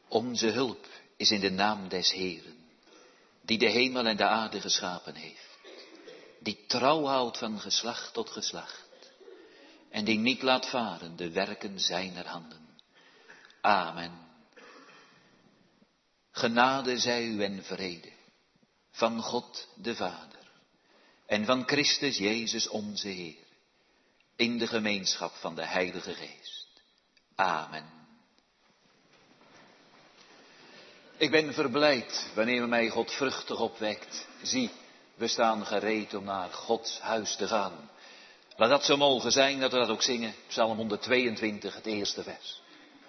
Onze hulp is in de naam des Heeren, die de hemel en de aarde geschapen heeft, die trouw houdt van geslacht tot geslacht, en die niet laat varen de werken zijner handen. Amen. Genade zij u en vrede, van God de Vader, en van Christus Jezus onze Heer, in de gemeenschap van de Heilige Geest. Amen. Ik ben verblijd wanneer mij God vruchtig opwekt. Zie, we staan gereed om naar Gods huis te gaan. Laat dat zo mogen zijn dat we dat ook zingen. Psalm 122, het eerste vers.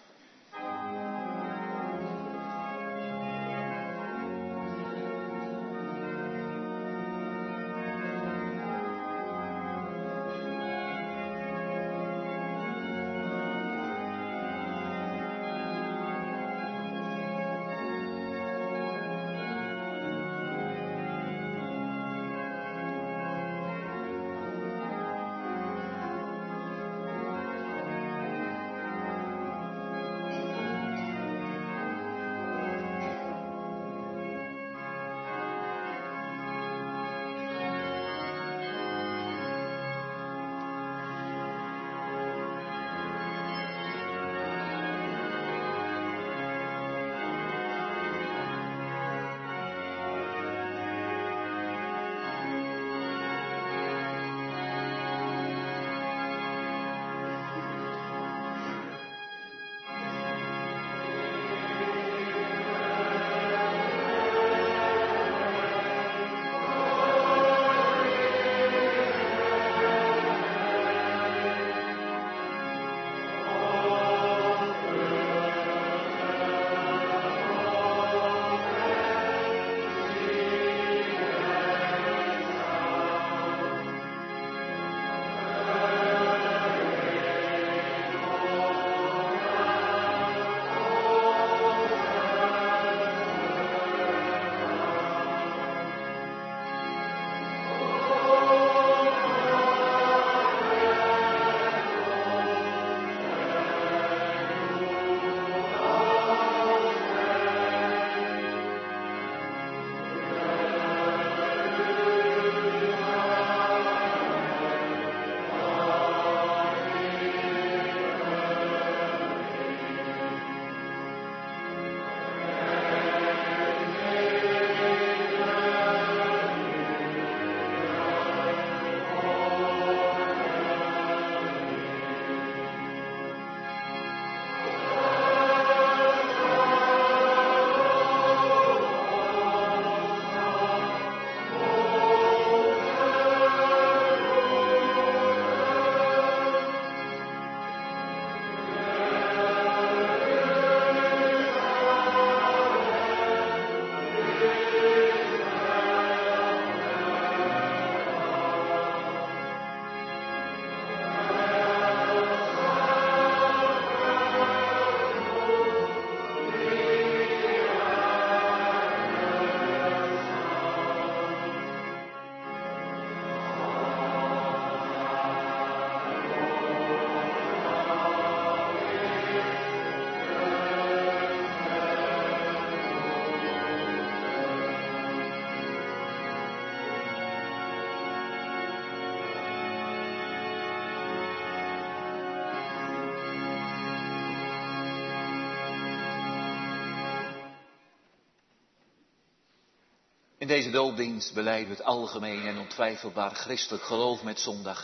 In deze doopdienst belijden we het algemeen en ontwijfelbaar christelijk geloof met zondag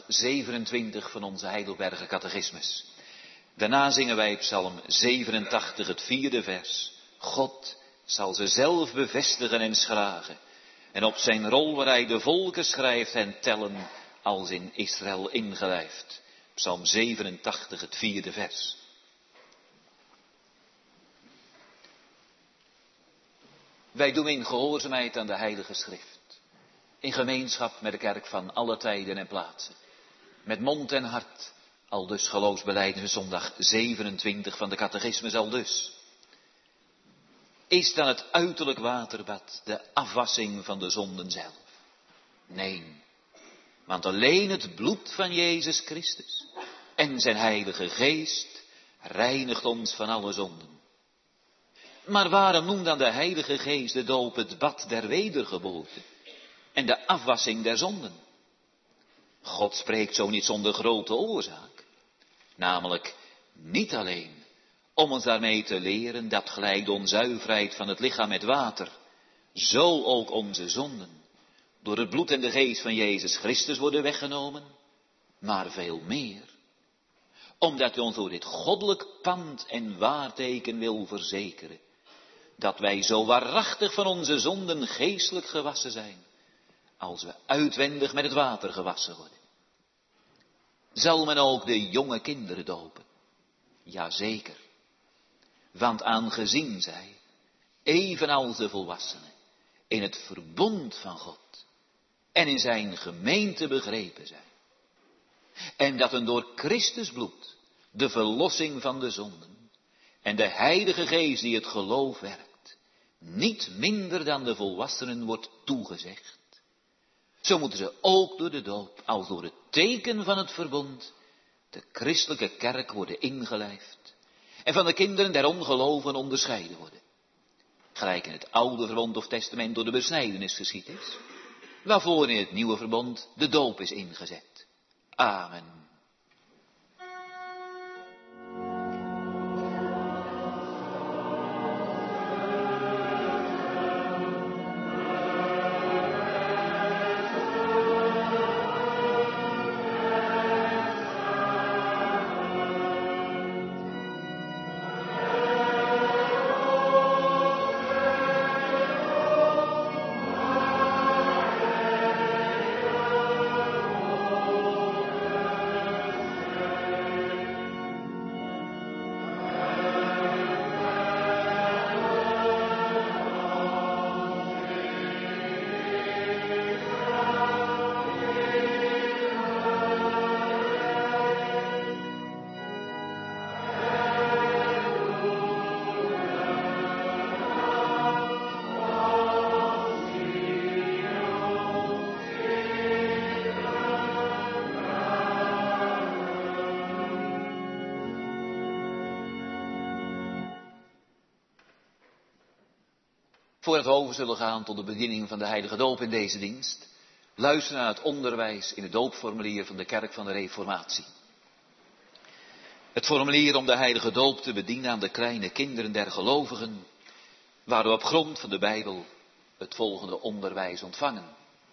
27 van onze Heidelberger catechismus. Daarna zingen wij Psalm 87, het 4e vers. God zal ze zelf bevestigen en schragen. En op zijn rol waar hij de volken schrijft en tellen als in Israël ingelijfd. Psalm 87, het 4e vers. Wij doen in gehoorzaamheid aan de Heilige Schrift. In gemeenschap met de kerk van alle tijden en plaatsen. Met mond en hart. Aldus geloofsbelijdenis zondag 27 van de catechismus aldus. Is dan het uiterlijk waterbad de afwassing van de zonden zelf? Nee, want alleen het bloed van Jezus Christus en zijn Heilige Geest reinigt ons van alle zonden. Maar waarom noemt dan de Heilige Geest de doop het bad der wedergeboorte en de afwassing der zonden? God spreekt zo niet zonder grote oorzaak. Namelijk niet alleen om ons daarmee te leren dat gelijk de onzuiverheid van het lichaam met water, zo ook onze zonden door het bloed en de geest van Jezus Christus worden weggenomen, maar veel meer. Omdat u ons door dit goddelijk pand en waarteken wil verzekeren, dat wij zo waarachtig van onze zonden geestelijk gewassen zijn, als we uitwendig met het water gewassen worden. Zal men ook de jonge kinderen dopen? Jazeker. Want aangezien zij, evenals de volwassenen, in het verbond van God en in zijn gemeente begrepen zijn, en dat een door Christus bloed de verlossing van de zonden en de Heilige Geest die het geloof werkt, niet minder dan de volwassenen wordt toegezegd, zo moeten ze ook door de doop, als door het teken van het verbond, de christelijke kerk worden ingelijfd en van de kinderen der ongelovigen onderscheiden worden. Gelijk in het oude verbond of testament door de besnijdenis geschied is, waarvoor in het nieuwe verbond de doop is ingezet. Amen. Voordat we over zullen gaan tot de bediening van de heilige doop in deze dienst, luister naar het onderwijs in het doopformulier van de Kerk van de Reformatie. Het formulier om de heilige doop te bedienen aan de kleine kinderen der gelovigen, waar we op grond van de Bijbel het volgende onderwijs ontvangen.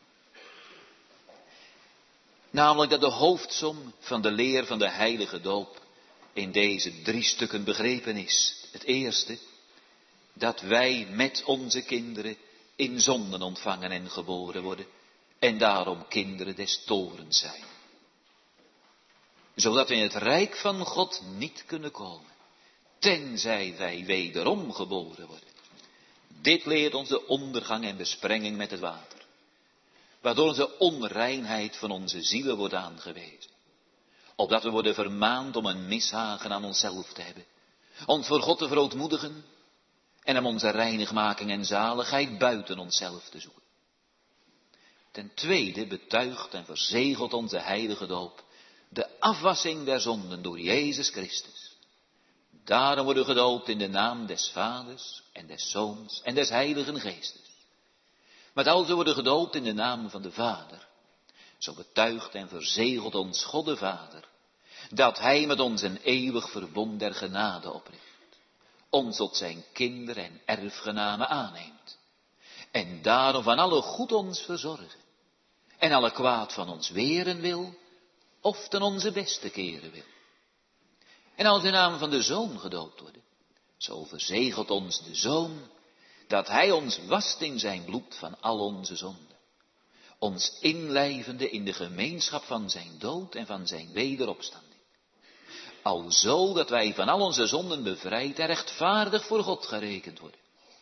Namelijk dat de hoofdsom van de leer van de heilige doop in deze 3 stukken begrepen is. Het eerste, dat wij met onze kinderen in zonden ontvangen en geboren worden en daarom kinderen des torens zijn. Zodat we in het rijk van God niet kunnen komen, tenzij wij wederom geboren worden. Dit leert ons de ondergang en besprenging met het water, waardoor onze onreinheid van onze zielen wordt aangewezen. Opdat we worden vermaand om een mishagen aan onszelf te hebben, ons voor God te verootmoedigen en om onze reinigmaking en zaligheid buiten onszelf te zoeken. Ten tweede betuigt en verzegelt onze heilige doop de afwassing der zonden door Jezus Christus. Daarom worden we gedoopt in de naam des Vaders en des Zoons en des Heiligen Geestes. Maar als we worden gedoopt in de naam van de Vader, zo betuigt en verzegelt ons God de Vader, dat Hij met ons een eeuwig verbond der genade opricht, ons tot zijn kinderen en erfgenamen aanneemt, en daarom van alle goed ons verzorgen, en alle kwaad van ons weren wil, of ten onze beste keren wil. En als in naam van de Zoon gedoopt worden, zo verzegelt ons de Zoon, dat Hij ons wast in zijn bloed van al onze zonden, ons inlijvende in de gemeenschap van zijn dood en van zijn wederopstanding. Alzo dat wij van al onze zonden bevrijd en rechtvaardig voor God gerekend worden.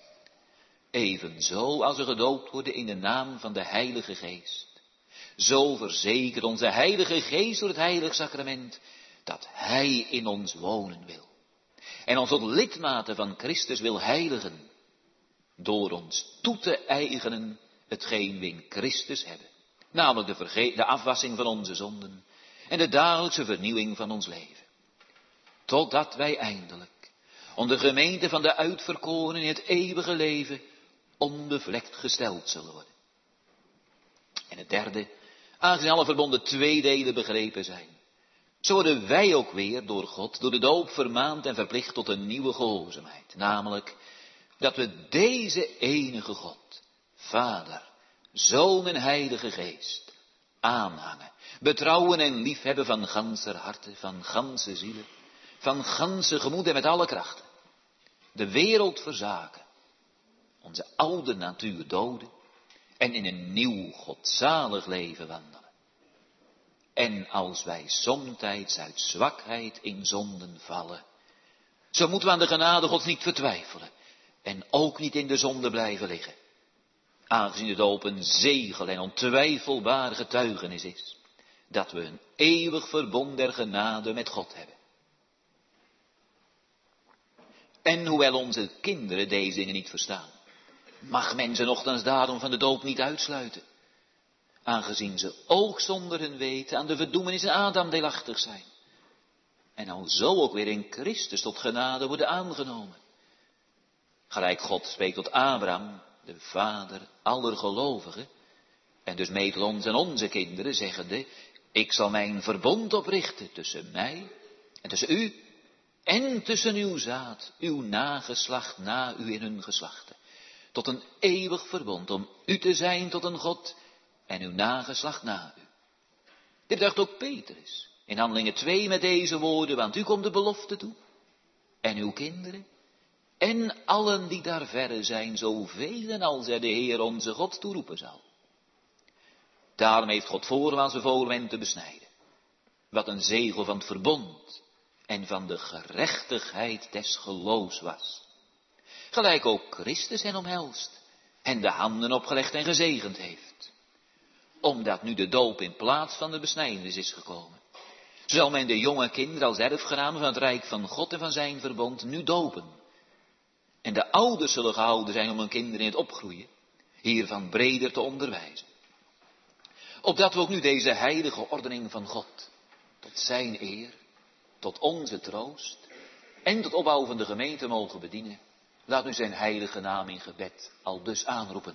Evenzo als we gedoopt worden in de naam van de Heilige Geest, zo verzekert onze Heilige Geest door het heilig sacrament dat Hij in ons wonen wil. En ons tot lidmaten van Christus wil heiligen, door ons toe te eigenen hetgeen we in Christus hebben. Namelijk de afwassing van onze zonden en de dagelijkse vernieuwing van ons leven. Totdat wij eindelijk om de gemeente van de uitverkorenen in het eeuwige leven onbevlekt gesteld zullen worden. En het derde, aangezien alle verbonden twee delen begrepen zijn, zo worden wij ook weer door God, door de doop vermaand en verplicht tot een nieuwe gehoorzaamheid. Namelijk, dat we deze enige God, Vader, Zoon en Heilige Geest, aanhangen, betrouwen en liefhebben van ganser harte, van ganse zielen, van ganse gemoed en met alle krachten. De wereld verzaken, onze oude natuur doden en in een nieuw godzalig leven wandelen. En als wij somtijds uit zwakheid in zonden vallen, zo moeten we aan de genade Gods niet vertwijfelen en ook niet in de zonde blijven liggen. Aangezien de doop een zegel en ontwijfelbaar getuigenis is, dat we een eeuwig verbond der genade met God hebben. En hoewel onze kinderen deze dingen niet verstaan, mag men ze nochtans daarom van de doop niet uitsluiten. Aangezien ze ook zonder hun weten aan de verdoemenis in Adam deelachtig zijn. En alzo ook weer in Christus tot genade worden aangenomen. Gelijk God spreekt tot Abraham, de vader aller gelovigen, en dus mee tot ons en onze kinderen, zeggende, ik zal mijn verbond oprichten tussen mij en tussen u en tussen uw zaad, uw nageslacht na u in hun geslachten. Tot een eeuwig verbond om u te zijn tot een God en uw nageslacht na u. Dit dacht ook Petrus in Handelingen 2 met deze woorden, want u komt de belofte toe. En uw kinderen en allen die daar verre zijn, zoveel als er de Heer onze God toeroepen zal. Daarom heeft God voorwaarts bevolen hen te besnijden. Wat een zegel van het verbond en van de gerechtigheid des geloofs was. Gelijk ook Christus hen omhelst en de handen opgelegd en gezegend heeft. Omdat nu de doop in plaats van de besnijdenis is gekomen, zal men de jonge kinderen als erfgenamen van het rijk van God en van zijn verbond nu dopen. En de ouders zullen gehouden zijn om hun kinderen in het opgroeien hiervan breder te onderwijzen. Opdat we ook nu deze heilige ordening van God, tot zijn eer, tot onze troost en tot opbouw van de gemeente mogen bedienen, laat u zijn heilige naam in gebed aldus aanroepen.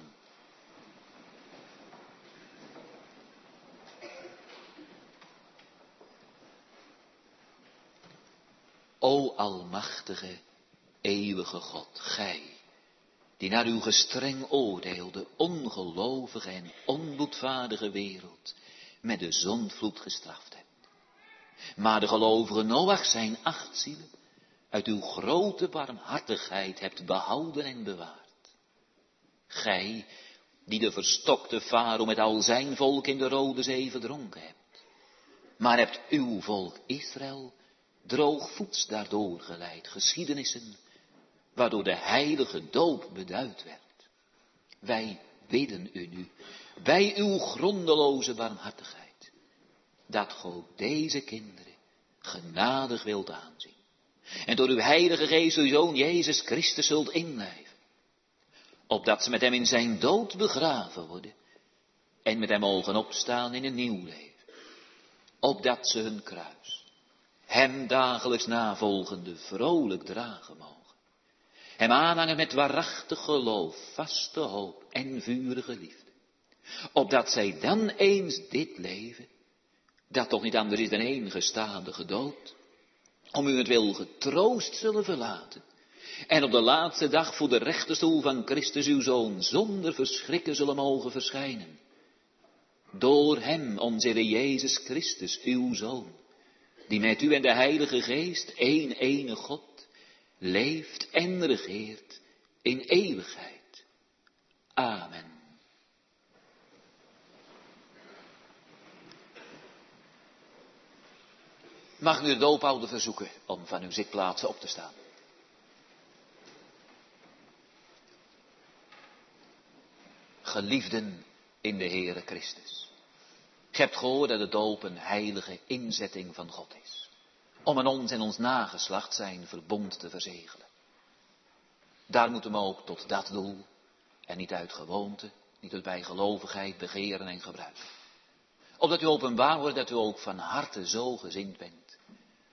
O almachtige, eeuwige God, gij, die naar uw gestreng oordeel de ongelovige en onboedvaardige wereld met de zondvloed gestraft hebt. Maar de gelovige Noach zijn 8 zielen uit uw grote barmhartigheid hebt behouden en bewaard. Gij, die de verstokte Farao met al zijn volk in de Rode Zee verdronken hebt, maar hebt uw volk Israël droogvoets daardoor geleid, geschiedenissen waardoor de heilige doop beduid werd. Wij bidden u nu, bij uw grondeloze barmhartigheid, dat God deze kinderen genadig wilt aanzien. En door uw heilige geest uw Zoon Jezus Christus zult inlijven. Opdat ze met hem in zijn dood begraven worden. En met hem mogen opstaan in een nieuw leven. Opdat ze hun kruis, hem dagelijks navolgende, vrolijk dragen mogen. Hem aanhangen met waarachtig geloof, vaste hoop en vurige liefde. Opdat zij dan eens dit leven, dat toch niet anders is dan één gestadige dood, om u het wil getroost zullen verlaten. En op de laatste dag voor de rechterstoel van Christus uw Zoon zonder verschrikken zullen mogen verschijnen. Door hem, onze Heer Jezus Christus, uw Zoon, die met u en de Heilige Geest, één enige God, leeft en regeert in eeuwigheid. Amen. Mag u de doophouder verzoeken om van uw zitplaatsen op te staan. Geliefden in de Heere Christus. Gij hebt gehoord dat de doop een heilige inzetting van God is. Om aan ons en ons nageslacht zijn verbond te verzegelen. Daar moeten we ook tot dat doel, en niet uit gewoonte, niet uit bijgelovigheid begeren en gebruiken. Opdat u openbaar wordt dat u ook van harte zo gezind bent,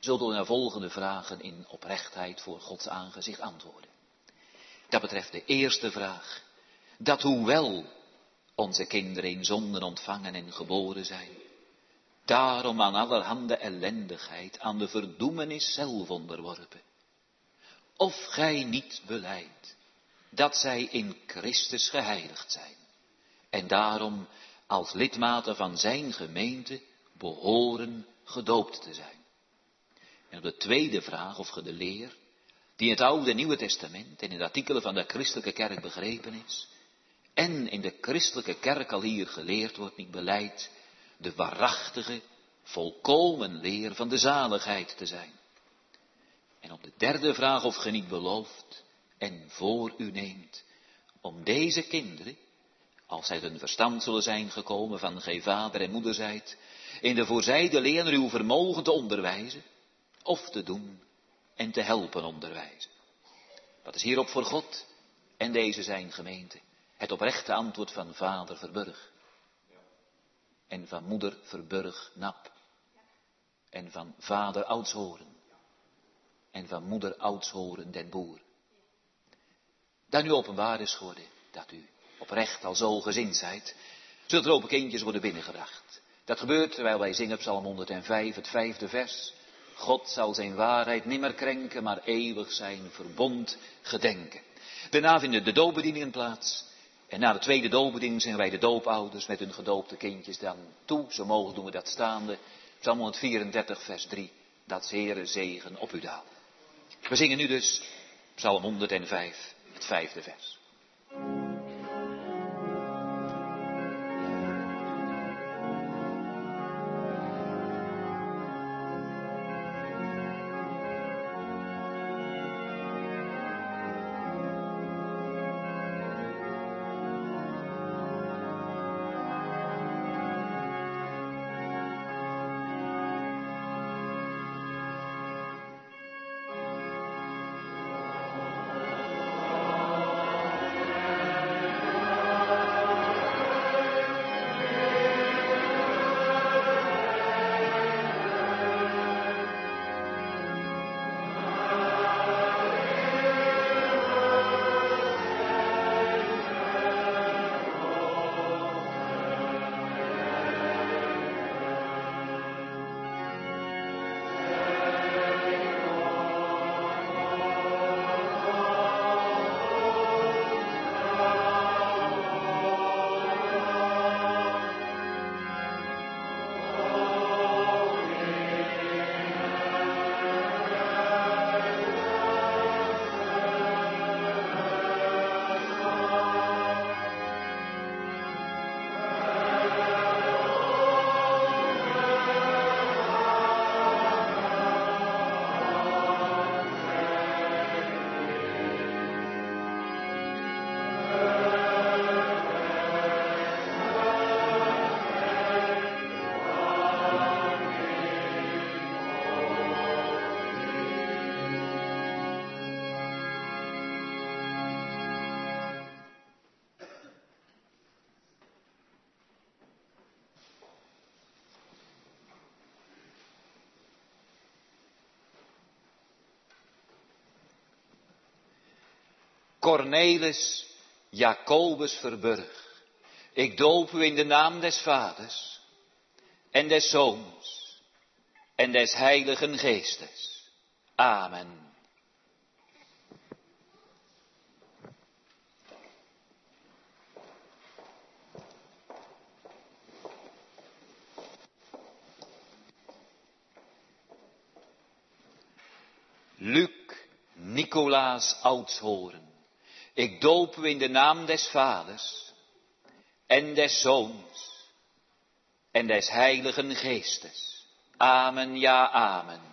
zullen we naar volgende vragen in oprechtheid voor Gods aangezicht antwoorden. Dat betreft de eerste vraag, dat hoewel onze kinderen in zonden ontvangen en geboren zijn, daarom aan allerhande ellendigheid, aan de verdoemenis zelf onderworpen. Of gij niet belijdt dat zij in Christus geheiligd zijn en daarom als lidmaten van zijn gemeente behoren gedoopt te zijn. En op de tweede vraag, of ge de leer, die in het Oude en Nieuwe Testament en in de artikelen van de christelijke kerk begrepen is, en in de christelijke kerk al hier geleerd wordt, niet belijdt, de waarachtige, volkomen leer van de zaligheid te zijn. En op de derde vraag, of ge niet belooft en voor u neemt, om deze kinderen, als zij hun verstand zullen zijn gekomen van gij vader en moeder zijt, in de voorzijde leer uw vermogen te onderwijzen, of te doen en te helpen onderwijzen. Wat is hierop voor God en deze zijn gemeente? Het oprechte antwoord van vader Verburg. En van moeder Verburg Nap. En van vader Oudshoorn. En van moeder Oudshoorn den Boer. Dat nu openbaar is geworden, dat u oprecht al zo gezind zijt, zullen er open kindjes worden binnengebracht. Dat gebeurt terwijl wij zingen Psalm 105, het 5e vers. God zal zijn waarheid nimmer krenken, maar eeuwig zijn verbond gedenken. Daarna vinden de doopbedieningen plaats. En na de tweede doopbediening zingen wij de doopouders met hun gedoopte kindjes dan toe. Zo mogen doen we dat staande. Psalm 134, vers 3. Dat Heere zegen op u daalt. We zingen nu dus Psalm 105, het 5e vers. Cornelis Jacobus Verburg, ik doop u in de naam des Vaders en des Zoons en des Heiligen Geestes. Amen. Luc Nicolaas Oudshoorn, ik doop u in de naam des Vaders en des Zoons en des Heiligen Geestes. Amen, ja, amen.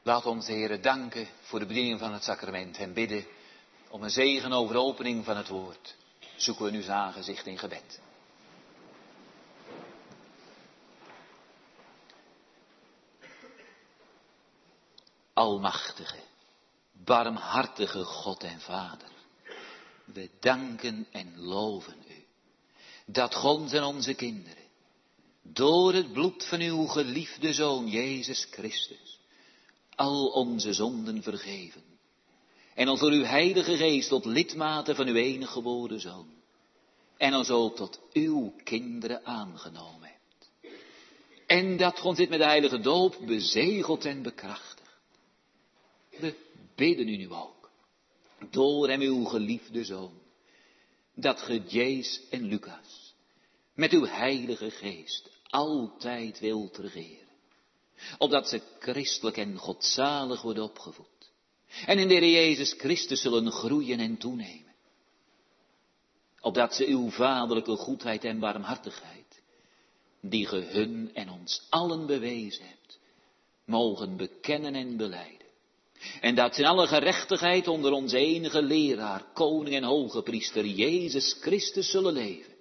Laat ons de Heere danken voor de bediening van het sacrament en bidden om een zegen over de opening van het woord. Zoeken we nu zijn aangezicht in gebed. Almachtige, barmhartige God en Vader, we danken en loven u, dat God en onze kinderen, door het bloed van uw geliefde Zoon, Jezus Christus, al onze zonden vergeven, en ons door uw Heilige Geest tot lidmaten van uw enige geboren Zoon, en ons ook tot uw kinderen aangenomen hebt. En dat God dit met de heilige doop bezegelt en bekrachtigt. We bidden u nu ook, door hem uw geliefde Zoon, dat ge Jezus en Lucas met uw Heilige Geest altijd wilt regeren, opdat ze christelijk en godzalig worden opgevoed, en in de Heer Jezus Christus zullen groeien en toenemen, opdat ze uw vaderlijke goedheid en barmhartigheid, die ge hun en ons allen bewezen hebt, mogen bekennen en belijden. En dat ze in alle gerechtigheid onder onze enige leraar, koning en hoge priester, Jezus Christus zullen leven.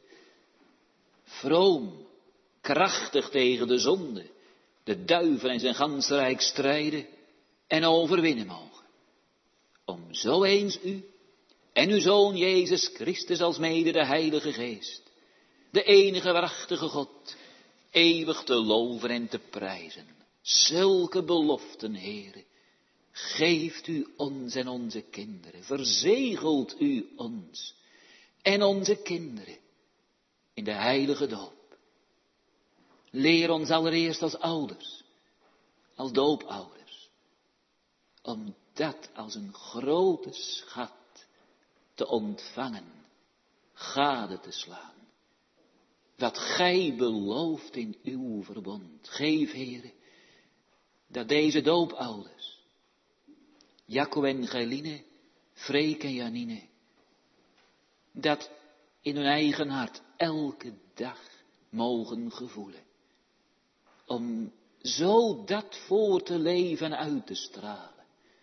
Vroom, krachtig tegen de zonde, de duivel en zijn ganse rijk strijden en overwinnen mogen. Om zo eens u en uw Zoon Jezus Christus als mede de Heilige Geest, de enige waarachtige God, eeuwig te loven en te prijzen. Zulke beloften, Heere, geeft u ons en onze kinderen, verzegelt u ons en onze kinderen in de heilige doop. Leer ons allereerst als ouders, als doopouders, om dat als een grote schat te ontvangen, gade te slaan. Wat gij belooft in uw verbond. Geef, Heere, dat deze doopouders, Jacob en Geline, Freek en Janine, dat in hun eigen hart elke dag mogen gevoelen. Om zo dat voor te leven en uit te stralen.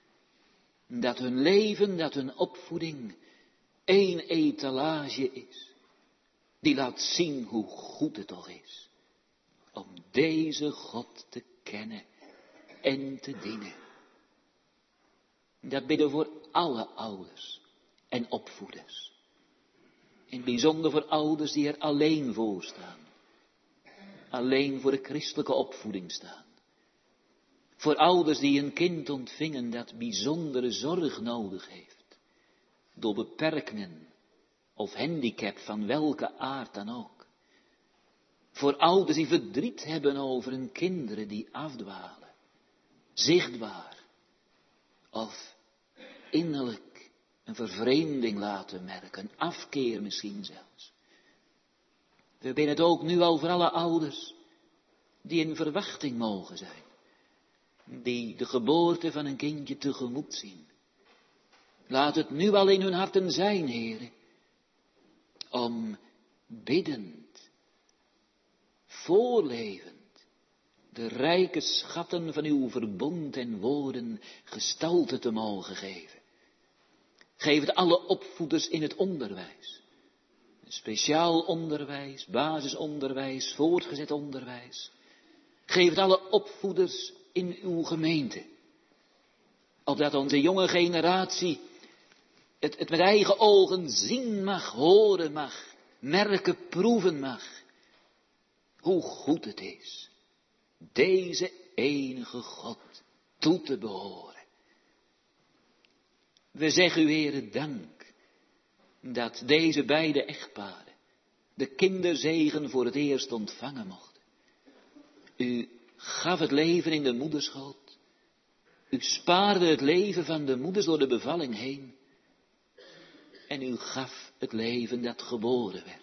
Dat hun leven, dat hun opvoeding één etalage is. Die laat zien hoe goed het toch is. Om deze God te kennen en te dienen. Dat bidden voor alle ouders en opvoeders. In het bijzonder voor ouders die er alleen voor staan. Alleen voor de christelijke opvoeding staan. Voor ouders die een kind ontvingen dat bijzondere zorg nodig heeft. Door beperkingen of handicap van welke aard dan ook. Voor ouders die verdriet hebben over hun kinderen die afdwalen. Zichtbaar. Of innerlijk een vervreemding laten merken, een afkeer misschien zelfs. We bidden het ook nu al voor alle ouders die in verwachting mogen zijn. Die de geboorte van een kindje tegemoet zien. Laat het nu al in hun harten zijn, Heere, om biddend, voorlevend, de rijke schatten van uw verbond en woorden gestalte te mogen geven. Geef het alle opvoeders in het onderwijs. Speciaal onderwijs, basisonderwijs, voortgezet onderwijs. Geef het alle opvoeders in uw gemeente. Opdat onze jonge generatie het met eigen ogen zien mag, horen mag, merken, proeven mag. Hoe goed het is deze enige God toe te behoren. We zeggen u, Heere, dank dat deze beide echtparen de kinderzegen voor het eerst ontvangen mochten. U gaf het leven in de moederschoot. U spaarde het leven van de moeders door de bevalling heen. En u gaf het leven dat geboren werd.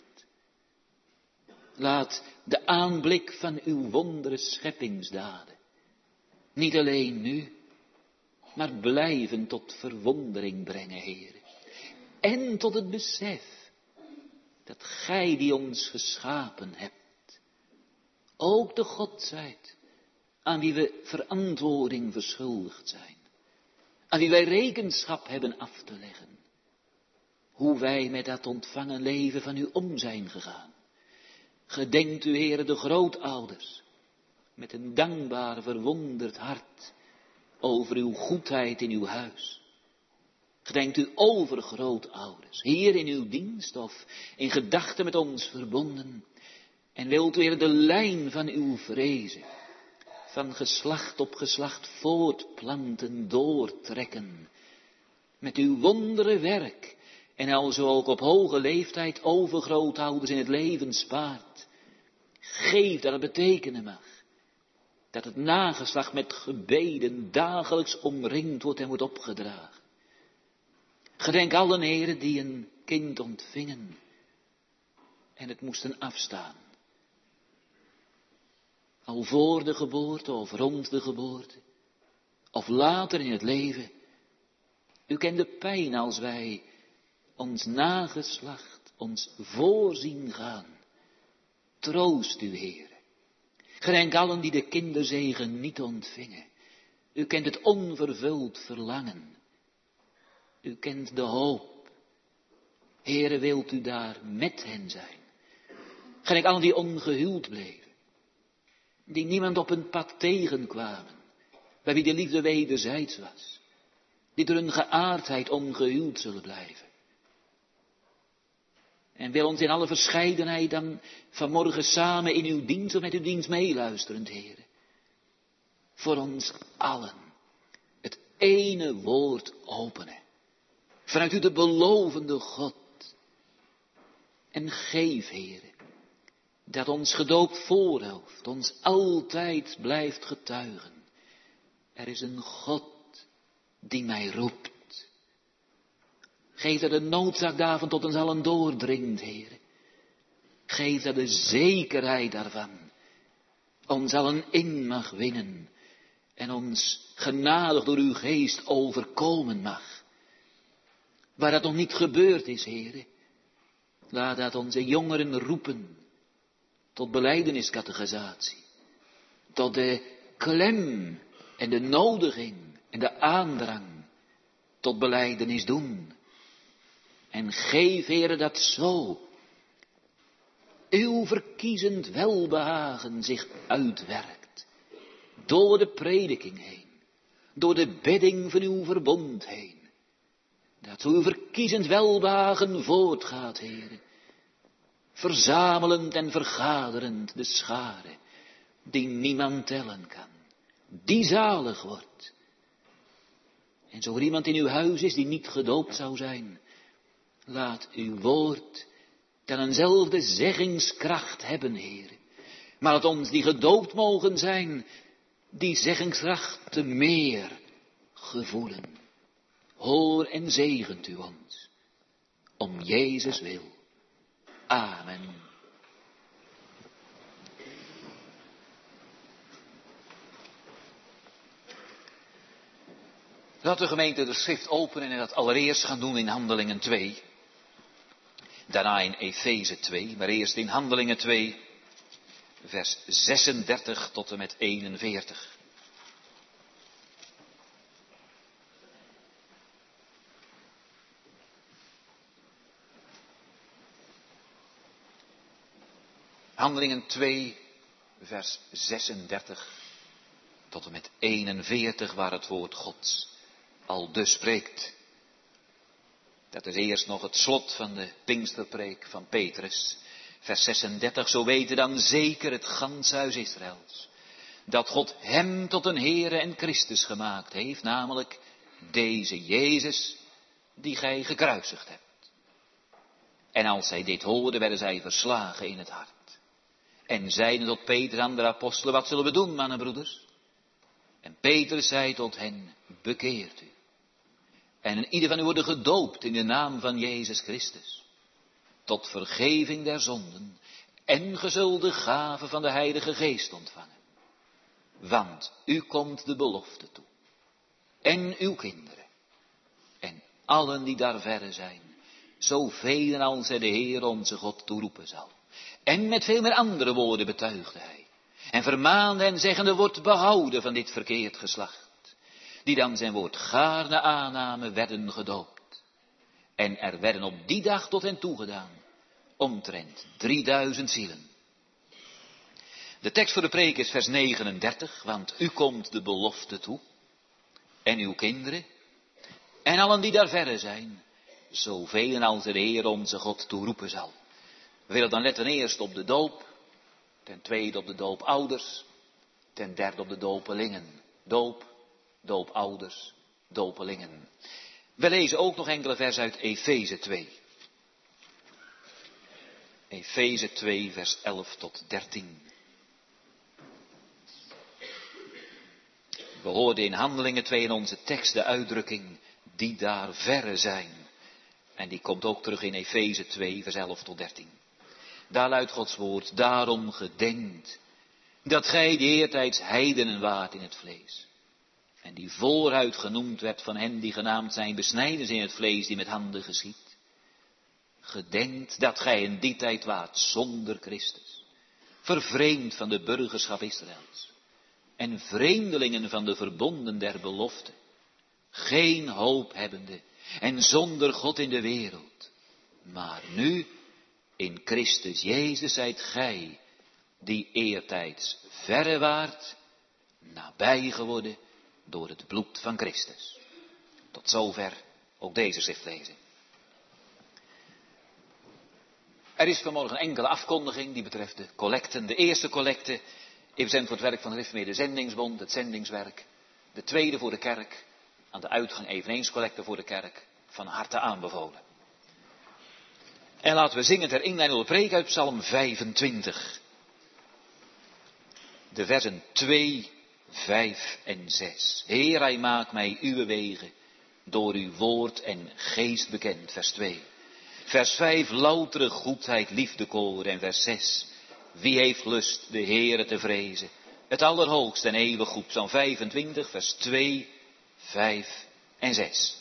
Laat de aanblik van uw wondere scheppingsdaden niet alleen nu, maar blijven tot verwondering brengen, Heere. En tot het besef dat gij die ons geschapen hebt, ook de God zijt aan wie we verantwoording verschuldigd zijn, aan wie wij rekenschap hebben af te leggen, hoe wij met dat ontvangen leven van u om zijn gegaan. Gedenkt u, Heere, de grootouders, met een dankbaar, verwonderd hart, over uw goedheid in uw huis. Gedenkt u overgrootouders, hier in uw dienst of in gedachten met ons verbonden. En wilt u, Heer, de lijn van uw vrezen, van geslacht op geslacht voortplanten, doortrekken. Met uw wondere werk en alzo ook op hoge leeftijd overgrootouders in het leven spaart. Geef dat het betekenen mag. Dat het nageslacht met gebeden dagelijks omringd wordt en wordt opgedragen. Gedenk allen, heren, die een kind ontvingen en het moesten afstaan. Al voor de geboorte of rond de geboorte, of later in het leven. U kent de pijn als wij ons nageslacht, ons voorzien gaan. Troost u, Heere. Gedenk allen die de kinderzegen niet ontvingen. U kent het onvervuld verlangen. U kent de hoop. Heere, wilt u daar met hen zijn? Gedenk allen die ongehuwd bleven. Die niemand op hun pad tegenkwamen. Bij wie de liefde wederzijds was. Die door hun geaardheid ongehuwd zullen blijven. En wil ons in alle verscheidenheid dan vanmorgen samen in uw dienst of met uw dienst meeluisterend, Heere. Voor ons allen het ene woord openen. Vanuit u de belovende God. En geef, Heere, dat ons gedoopt voorhoofd ons altijd blijft getuigen. Er is een God die mij roept. Geef dat de noodzaak daarvan tot ons allen doordringt, Heere. Geef dat de zekerheid daarvan ons allen in mag winnen en ons genadig door uw geest overkomen mag. Waar dat nog niet gebeurd is, Heere, laat dat onze jongeren roepen tot belijdeniscatechisatie, tot de klem en de nodiging en de aandrang tot belijdenis doen. En geef, Heere, dat zo uw verkiezend welbehagen zich uitwerkt, door de prediking heen, door de bedding van uw verbond heen, dat zo uw verkiezend welbehagen voortgaat, Heere, verzamelend en vergaderend de schare, die niemand tellen kan, die zalig wordt. En zo er iemand in uw huis is die niet gedoopt zou zijn, laat uw woord dan eenzelfde zeggingskracht hebben, Heere. Maar laat ons die gedoopt mogen zijn, die zeggingskracht te meer gevoelen. Hoor en zegent u ons, om Jezus wil. Amen. Laat de gemeente de schrift openen en dat allereerst gaan doen in Handelingen 2. Daarna in Efeze 2, maar eerst in Handelingen 2, vers 36 tot en met 41. Handelingen 2, vers 36 tot en met 41, waar het woord Gods al dus spreekt. Dat is eerst nog het slot van de Pinksterpreek van Petrus. Vers 36, zo weten dan zeker het ganse huis Israëls, dat God hem tot een Heere en Christus gemaakt heeft, namelijk deze Jezus, die gij gekruisigd hebt. En als zij dit hoorden, werden zij verslagen in het hart. En zeiden tot Petrus en de apostelen, wat zullen we doen, mannenbroeders? En Petrus zei tot hen, bekeert u. En ieder van u worden gedoopt in de naam van Jezus Christus. Tot vergeving der zonden. En ge zult de gave van de Heilige Geest ontvangen. Want u komt de belofte toe. En uw kinderen. En allen die daar verre zijn. Zoveel als hij de Heer onze God toeroepen zal. En met veel meer andere woorden betuigde hij. En vermaande hen zeggende, wordt behouden van dit verkeerd geslacht. Die dan zijn woord gaarne aannamen, werden gedoopt. En er werden op die dag tot hen toegedaan omtrent 3000 zielen. De tekst voor de preek is vers 39, want u komt de belofte toe. En uw kinderen. En allen die daar verre zijn. Zoveel als de Heer onze God toeroepen zal. We willen dan letten eerst op de doop. Ten tweede op de doopouders. Ten derde op de dopelingen. Doop, doopouders, dopelingen. We lezen ook nog enkele versen uit Efeze 2. Efeze 2 vers 11 tot 13. We hoorden in Handelingen 2 in onze tekst de uitdrukking die daar verre zijn. En die komt ook terug in Efeze 2 vers 11 tot 13. Daar luidt Gods woord, daarom gedenkt dat gij die eertijds heidenen waart in het vlees. En die vooruit genoemd werd van hen die genaamd zijn besnijdens in het vlees die met handen geschiet. Gedenkt dat gij in die tijd waart zonder Christus, vervreemd van de burgerschap Israëls. En vreemdelingen van de verbonden der belofte, geen hoop hebbende en zonder God in de wereld. Maar nu, in Christus Jezus zijt gij, die eertijds verre waart, nabij geworden door het bloed van Christus. Tot zover ook deze schriftlezing. Er is vanmorgen een enkele afkondiging die betreft de collecten. De eerste collecte is bestemd voor het werk van de Reformeerde Zendingsbond, het zendingswerk. De tweede voor de kerk, aan de uitgang eveneens collecte voor de kerk, van harte aanbevolen. En laten we zingen ter inleiding op de preek uit Psalm 25. De versen 2, 5 en 6. Heer, hij maakt mij uw wegen, door uw woord en geest bekend, vers 2. Vers 5, loutere goedheid, liefdekoor. En vers 6, wie heeft lust de Heere te vrezen? Het allerhoogst en eeuwig goed. Psalm 25, vers 2, 5 en 6.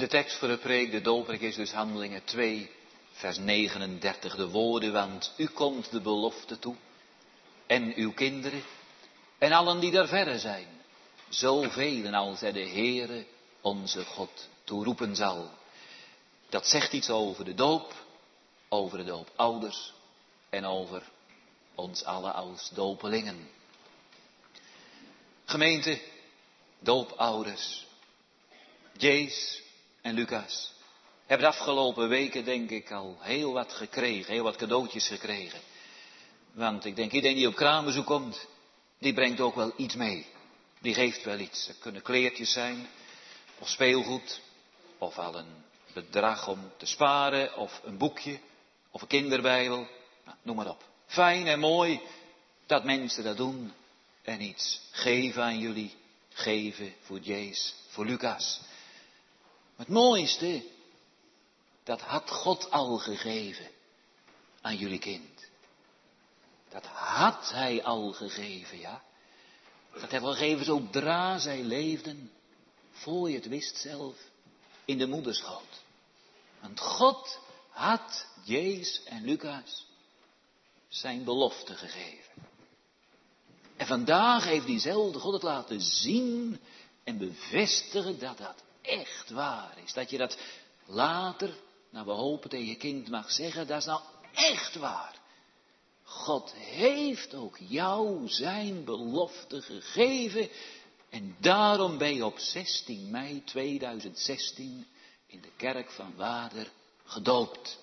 De tekst voor de preek, de dooppreek, is dus Handelingen 2, vers 39. De woorden, want u komt de belofte toe. En uw kinderen. En allen die daar verre zijn. Zoveel als hij de Heere, onze God, toeroepen zal. Dat zegt iets over de doop. Over de doopouders. En over ons allen als dopelingen. Gemeente, doopouders. Jees en Lucas hebben de afgelopen weken denk ik al heel wat gekregen, heel wat cadeautjes gekregen. Want ik denk iedereen die op kraambezoek komt, die brengt ook wel iets mee. Die geeft wel iets. Het kunnen kleertjes zijn, of speelgoed, of al een bedrag om te sparen, of een boekje, of een kinderbijbel. Nou, noem maar op. Fijn en mooi dat mensen dat doen en iets geven aan jullie. Geven voor Jees, voor Lucas. Maar het mooiste, dat had God al gegeven aan jullie kind. Dat had hij al gegeven, ja. Dat hij al gegeven zodra zij leefden, voor je het wist zelf, in de moederschoot. Want God had Jees en Lucas zijn belofte gegeven. En vandaag heeft diezelfde God het laten zien en bevestigen dat dat echt waar is. Dat je dat later, nou we hopen tegen je kind mag zeggen, dat is nou echt waar. God heeft ook jou zijn belofte gegeven. En daarom ben je op 16 mei 2016 in de kerk van Waarder gedoopt.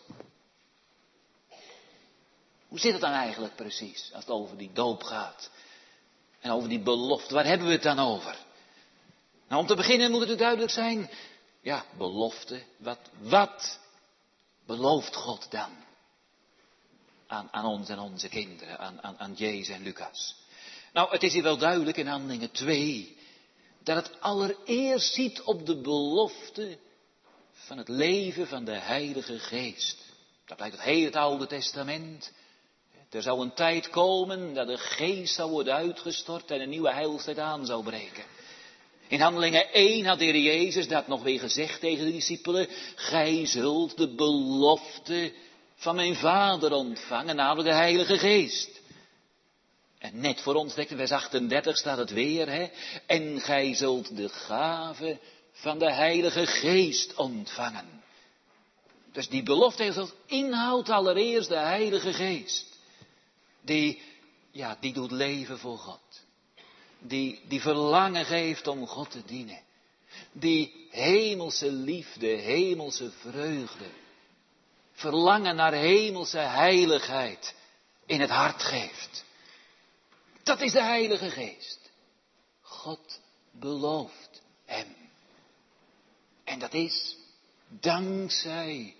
Hoe zit het dan eigenlijk precies als het over die doop gaat? En over die belofte, waar hebben we het dan over? Nou, om te beginnen moet het duidelijk zijn, ja, belofte, wat belooft God dan? Aan ons en onze kinderen, aan Jees en Lucas. Nou, het is hier wel duidelijk in Handelingen 2, dat het allereerst ziet op de belofte van het leven van de Heilige Geest. Dat blijkt het hele Oude Testament. Er zou een tijd komen dat de Geest zou worden uitgestort en een nieuwe heilstijd aan zou breken. In Handelingen 1 had de Heer Jezus dat nog weer gezegd tegen de discipelen. Gij zult de belofte van mijn Vader ontvangen, namelijk de Heilige Geest. En net voor ons, in vers 38 staat het weer, hè. En gij zult de gave van de Heilige Geest ontvangen. Dus die belofte heeft als inhoud allereerst de Heilige Geest. Die doet leven voor God. Die verlangen geeft om God te dienen. Die hemelse liefde, hemelse vreugde. Verlangen naar hemelse heiligheid in het hart geeft. Dat is de Heilige Geest. God belooft hem. En dat is dankzij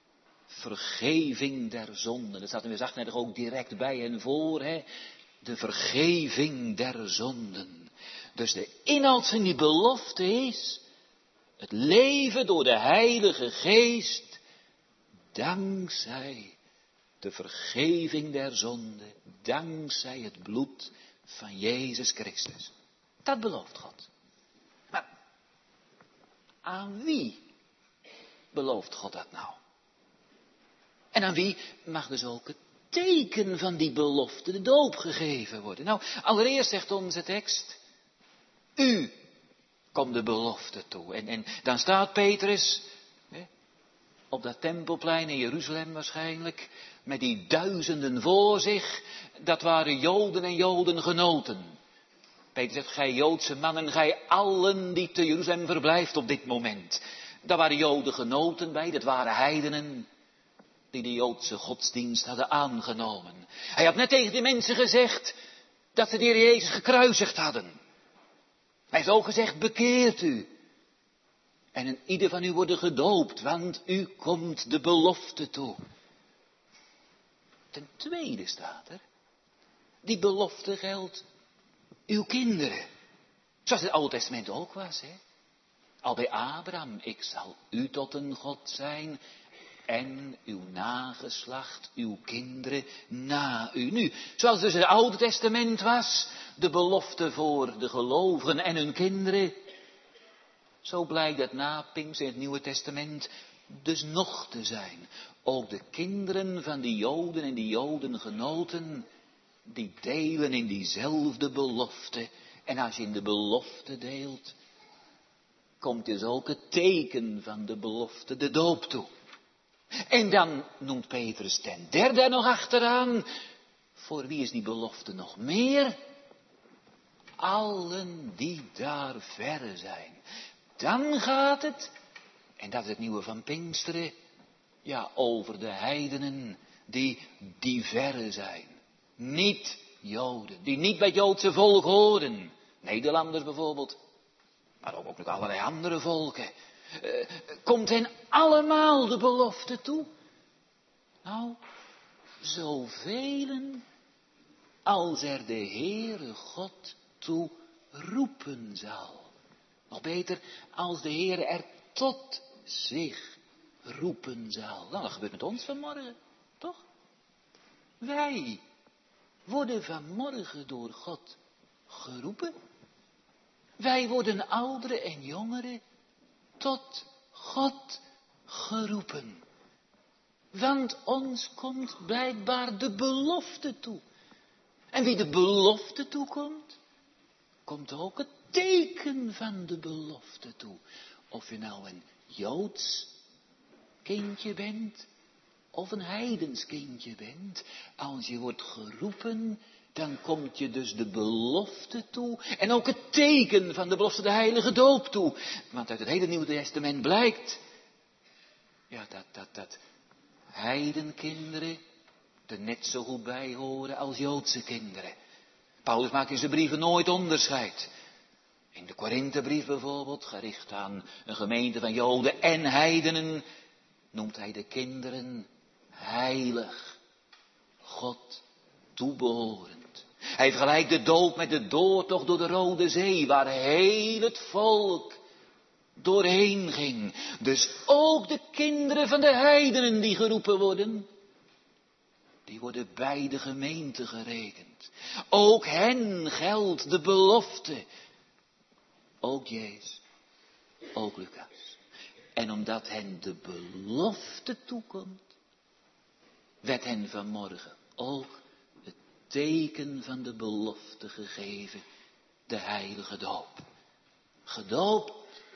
vergeving der zonden. Dat staat in vers 38 ook direct bij en voor, hè. De vergeving der zonden. Dus de inhoud van die belofte is het leven door de Heilige Geest, dankzij de vergeving der zonden, dankzij het bloed van Jezus Christus. Dat belooft God. Maar aan wie belooft God dat nou? En aan wie mag dus ook het teken van die belofte, de doop, gegeven worden? Nou, allereerst zegt onze tekst, u komt de belofte toe. En dan staat Petrus op dat tempelplein in Jeruzalem waarschijnlijk, met die duizenden voor zich. Dat waren Joden en Jodengenoten. Petrus zegt, gij Joodse mannen, gij allen die te Jeruzalem verblijft op dit moment. Daar waren Jodengenoten bij, dat waren heidenen die de Joodse godsdienst hadden aangenomen. Hij had net tegen die mensen gezegd dat ze de Heer Jezus gekruisigd hadden. Hij heeft ook gezegd, bekeert u. En een ieder van u worden gedoopt, want u komt de belofte toe. Ten tweede staat er, die belofte geldt uw kinderen. Zoals het Oude Testament ook was, hè. Al bij Abraham, ik zal u tot een God zijn en uw nageslacht, uw kinderen na u. Nu, zoals dus het Oude Testament was, de belofte voor de gelovigen en hun kinderen, Zo blijkt het na Pinkster in het Nieuwe Testament dus nog te zijn. Ook de kinderen van die Joden en die Jodengenoten, die delen in diezelfde belofte. En als je in de belofte deelt, komt dus ook het teken van de belofte, de doop toe. En dan noemt Petrus ten derde nog achteraan, voor wie is die belofte nog meer? Allen die daar verre zijn. Dan gaat het, en dat is het nieuwe van Pinksteren, ja, over de heidenen die verre zijn. Niet Joden, die niet bij het Joodse volk horen. Nederlanders bijvoorbeeld, maar ook nog allerlei andere volken. Komt hen allemaal de belofte toe? Nou, zoveel als er de Heere God toe roepen zal. Nog beter, als de Heere er tot zich roepen zal. Nou, dat gebeurt met ons vanmorgen, toch? Wij worden vanmorgen door God geroepen. Wij worden ouderen en jongeren tot God geroepen. Want ons komt blijkbaar de belofte toe. En wie de belofte toekomt, komt ook het teken van de belofte toe. Of je nou een Joods kindje bent, of een heidens kindje bent. Als je wordt geroepen, dan komt je dus de belofte toe. En ook het teken van de belofte, de heilige doop toe. Want uit het hele Nieuwe Testament blijkt, ja, dat heidenkinderen er net zo goed bij horen als Joodse kinderen. Paulus maakt in zijn brieven nooit onderscheid. In de Korinthebrief bijvoorbeeld, gericht aan een gemeente van Joden en heidenen, noemt hij de kinderen heilig, God toebehorend. Hij vergelijkt de doop met de doortocht door de Rode Zee, waar heel het volk doorheen ging. Dus ook de kinderen van de heidenen die geroepen worden, die worden bij de gemeente gerekend. Ook hen geldt de belofte. Ook Jezus, ook Lucas. En omdat hen de belofte toekomt, werd hen vanmorgen ook het teken van de belofte gegeven, de heilige doop. Gedoopt,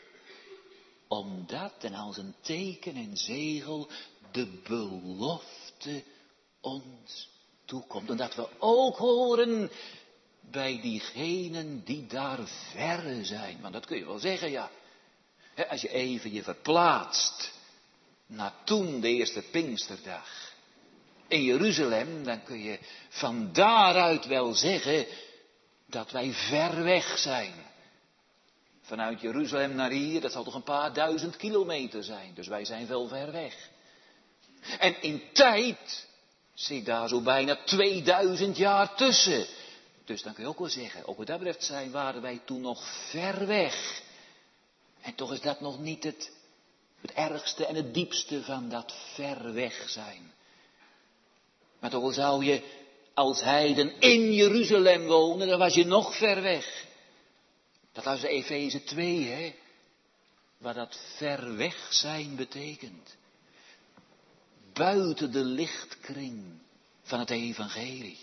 omdat en als een teken en zegel de belofte ons toekomt. En dat we ook horen bij diegenen die daar verre zijn. Want dat kun je wel zeggen, ja. Als je even je verplaatst naar toen de eerste Pinksterdag in Jeruzalem, dan kun je van daaruit wel zeggen dat wij ver weg zijn. Vanuit Jeruzalem naar hier, dat zal toch een paar 1000 kilometer zijn. Dus wij zijn wel ver weg. En in tijd zit daar zo bijna 2000 jaar tussen. Dus dan kun je ook wel zeggen, ook wat dat betreft waren wij toen nog ver weg. En toch is dat nog niet het ergste en het diepste van dat ver weg zijn. Maar toch al zou je als heiden in Jeruzalem wonen, dan was je nog ver weg. Dat was Efeze 2, hè. Waar dat ver weg zijn betekent. Buiten de lichtkring van het evangelie.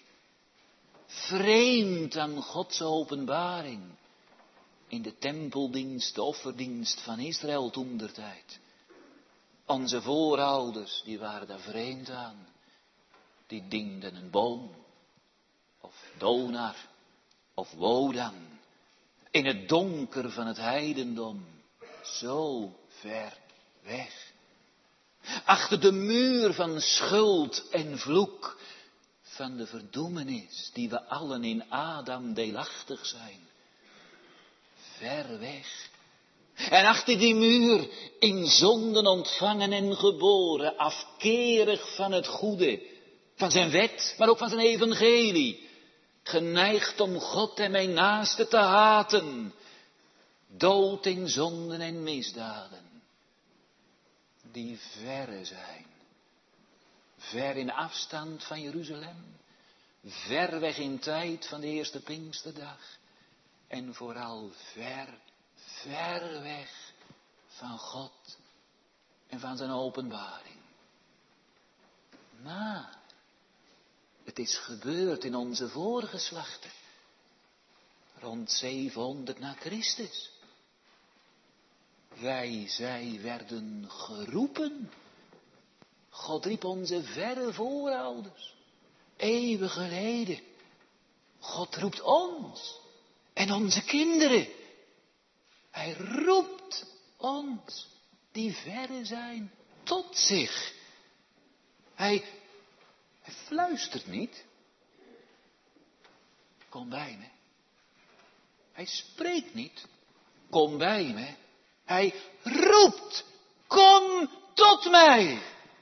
Vreemd aan Gods openbaring. In de tempeldienst, de offerdienst van Israël toentertijd. Onze voorouders, die waren daar vreemd aan. Die dienden een boom. Of donar. Of wodan. In het donker van het heidendom. Zo ver weg. Achter de muur van schuld en vloek. Van de verdoemenis die we allen in Adam deelachtig zijn. Ver weg. En achter die muur in zonden ontvangen en geboren. Afkerig van het goede. Van zijn wet, maar ook van zijn evangelie. Geneigd om God en mijn naaste te haten. Dood in zonden en misdaden. Die verre zijn. Ver in afstand van Jeruzalem. Ver weg in tijd van de eerste Pinksterdag. En vooral ver weg van God en van zijn openbaring. Maar het is gebeurd in onze voorgeslachten. Rond 700 na Christus. Zij werden geroepen. God riep onze verre voorouders. Eeuwen geleden. God roept ons. En onze kinderen. Hij roept ons. Die verre zijn. Tot zich. Hij fluistert niet. Kom bij me. Hij spreekt niet. Kom bij me. Hij roept. Kom tot mij.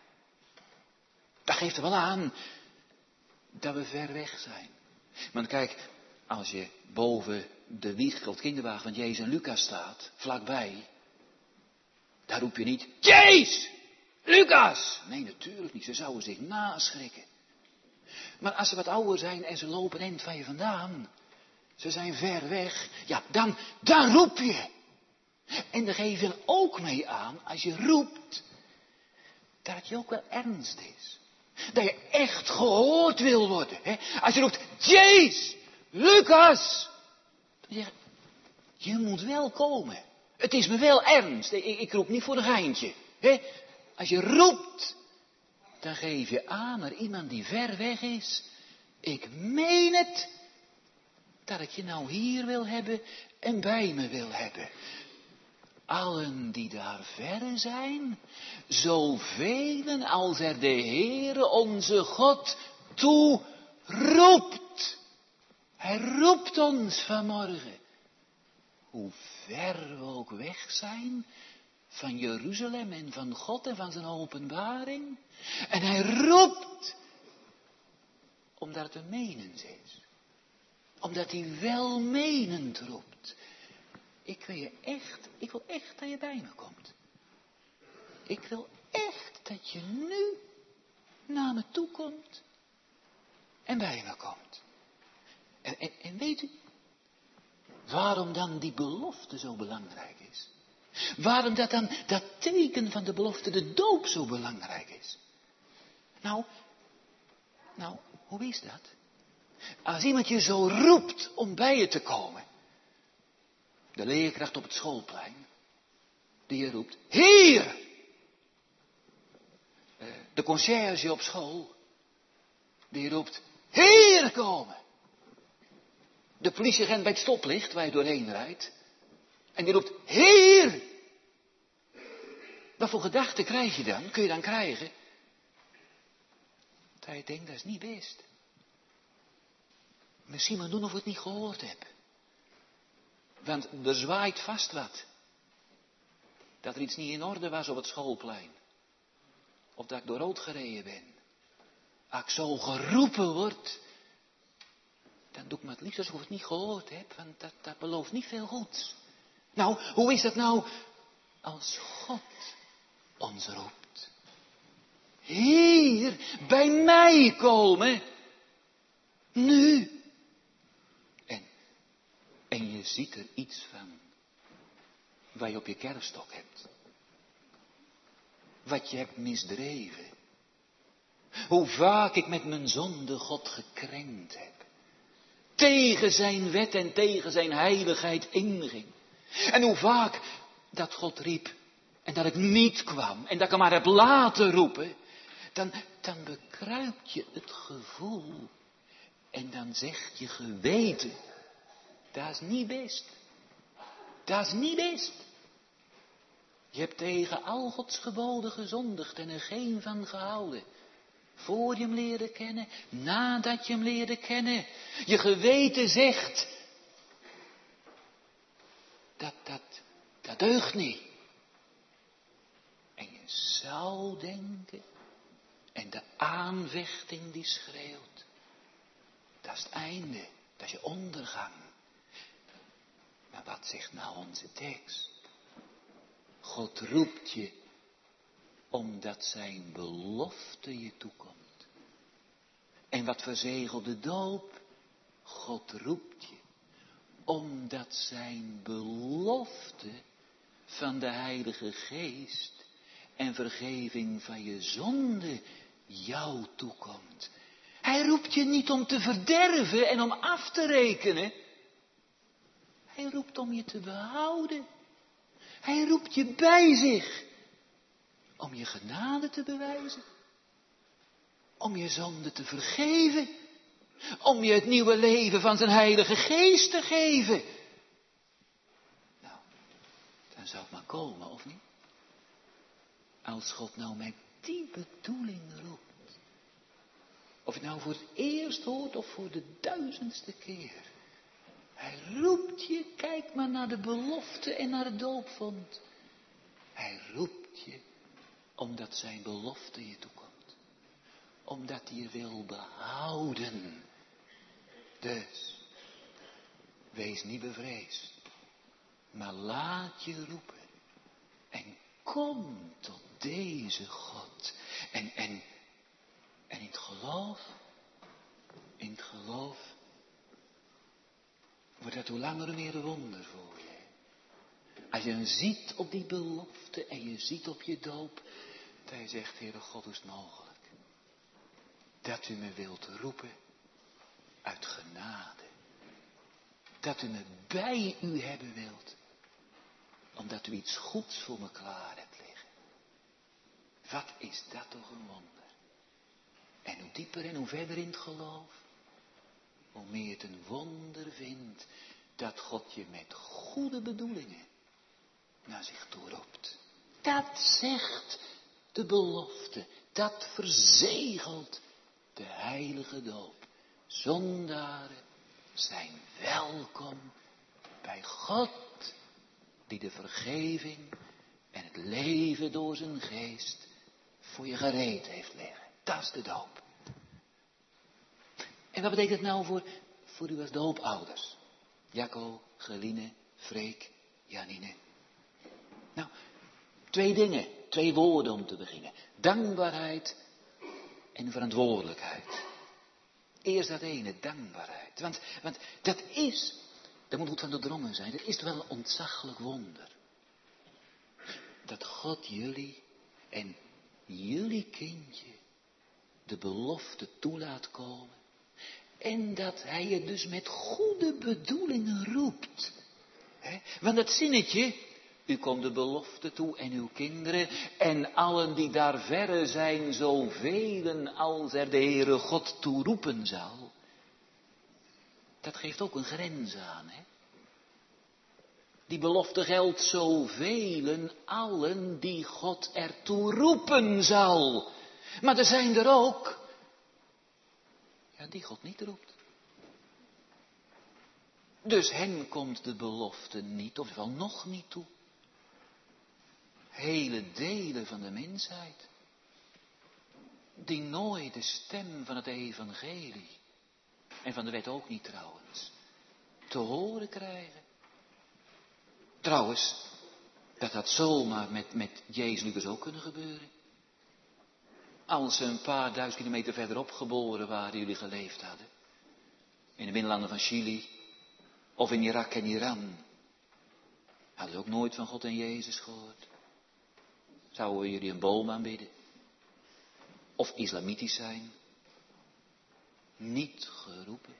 Dat geeft er wel aan dat we ver weg zijn. Want kijk, als je boven de wieg, kinderwagen van Jezus en Lucas staat, vlakbij, daar roep je niet, Jezus, Lucas. Nee, natuurlijk niet. Ze zouden zich naschrikken. Maar als ze wat ouder zijn en ze lopen eind van je vandaan, ze zijn ver weg, ja, dan roep je. En daar geef je ook mee aan, als je roept, dat het je ook wel ernst is. Dat je echt gehoord wil worden. Hè? Als je roept, Jezus, Lucas. Dan zeg je moet wel komen. Het is me wel ernst. Ik roep niet voor een geintje. Hè? Als je roept, dan geef je aan naar iemand die ver weg is. Ik meen het. Dat ik je nou hier wil hebben en bij me wil hebben. Allen die daar verre zijn, zoveel als er de Heere onze God toe roept. Hij roept ons vanmorgen. Hoe ver we ook weg zijn van Jeruzalem en van God en van zijn openbaring. En hij roept, omdat het een menens is. Omdat hij welmenend roept. Ik wil echt dat je bij me komt. Ik wil echt dat je nu naar me toe komt en bij me komt. En weet u, waarom dan die belofte zo belangrijk is? Waarom dat teken van de belofte, de doop, zo belangrijk is? Nou, hoe is dat? Als iemand je zo roept om bij je te komen. De leerkracht op het schoolplein. Die je roept. Hier! De conciërge op school. Die roept. Hier komen! De politieagent bij het stoplicht waar je doorheen rijdt. En die roept. Hier! Wat voor gedachten krijg je dan? Kun je dan krijgen? Dat je denkt, dat is niet best. Misschien maar doen of ik het niet gehoord heb. Want er zwaait vast wat. Dat er iets niet in orde was op het schoolplein. Of dat ik door rood gereden ben. Als ik zo geroepen word, dan doe ik me het liefst alsof ik het niet gehoord heb. Want dat belooft niet veel goeds. Nou, hoe is dat nou als God ons roept? Hier, bij mij komen. Nu. En je ziet er iets van. Wat je op je kerfstok hebt. Wat je hebt misdreven. Hoe vaak ik met mijn zonde God gekrenkt heb. Tegen zijn wet en tegen zijn heiligheid inging. En hoe vaak dat God riep. En dat ik niet kwam. En dat ik hem maar heb laten roepen. Dan bekruipt je het gevoel. En dan zegt je geweten. Dat is niet best. Dat is niet best. Je hebt tegen al Gods geboden gezondigd en er geen van gehouden. Voor je hem leerde kennen, nadat je hem leerde kennen. Je geweten zegt, dat deugt niet. En je zou denken, en de aanvechting die schreeuwt, dat is het einde, dat is je ondergang. Maar wat zegt nou onze tekst? God roept je omdat zijn belofte je toekomt. En wat verzegelt de doop? God roept je omdat zijn belofte van de Heilige Geest en vergeving van je zonde jou toekomt. Hij roept je niet om te verderven en om af te rekenen. Hij roept om je te behouden. Hij roept je bij zich om je genade te bewijzen. Om je zonde te vergeven. Om je het nieuwe leven van zijn Heilige Geest te geven. Nou, dan zou het maar komen, of niet? Als God nou met die bedoeling roept. Of je het nou voor het eerst hoort of voor de 1000ste keer. Hij roept je, kijk maar naar de belofte en naar het doopvond. Hij roept je omdat zijn belofte je toekomt. Omdat hij je wil behouden. Dus, wees niet bevreesd. Maar laat je roepen. En kom tot deze God. En in het geloof, wordt dat hoe langer hoe meer een wonder voor je. Als je hem ziet op die belofte en je ziet op je doop, dat je zegt, Heere God, hoe is het mogelijk? Dat u me wilt roepen uit genade. Dat u me bij u hebben wilt. Omdat u iets goeds voor me klaar hebt liggen. Wat is dat toch een wonder. En hoe dieper en hoe verder in het geloof, hoe meer het een wonder vindt dat God je met goede bedoelingen naar zich toe roept. Dat zegt de belofte, dat verzegelt de heilige doop. Zondaren zijn welkom bij God, die de vergeving en het leven door zijn geest voor je gereed heeft liggen. Dat is de doop. En wat betekent het nou voor u als doopouders? Jacco, Geline, Freek, Janine. Nou, 2 dingen, 2 woorden om te beginnen. Dankbaarheid en verantwoordelijkheid. Eerst dat ene, dankbaarheid. Want dat moet goed van doordrongen zijn, dat is wel een ontzaglijk wonder. Dat God jullie en jullie kindje de belofte toe laat komen. En dat hij je dus met goede bedoelingen roept. Want dat zinnetje, u komt de belofte toe en uw kinderen en allen die daar verre zijn, zoveel als er de Heere God toe roepen zal. Dat geeft ook een grens aan, hè. Die belofte geldt zoveel, allen die God ertoe roepen zal. Maar er zijn er ook, ja, die God niet roept. Dus hen komt de belofte niet, of wel nog niet toe. Hele delen van de mensheid, die nooit de stem van het evangelie, en van de wet ook niet trouwens, te horen krijgen. Trouwens, dat had zomaar met Jezus Lucas ook kunnen gebeuren. Als ze een paar 1000 kilometer verderop geboren waren, jullie geleefd hadden. In de binnenlanden van Chili, of in Irak en Iran. Hadden ze ook nooit van God en Jezus gehoord. Zouden jullie een boom aanbidden? Of islamitisch zijn? Niet geroepen.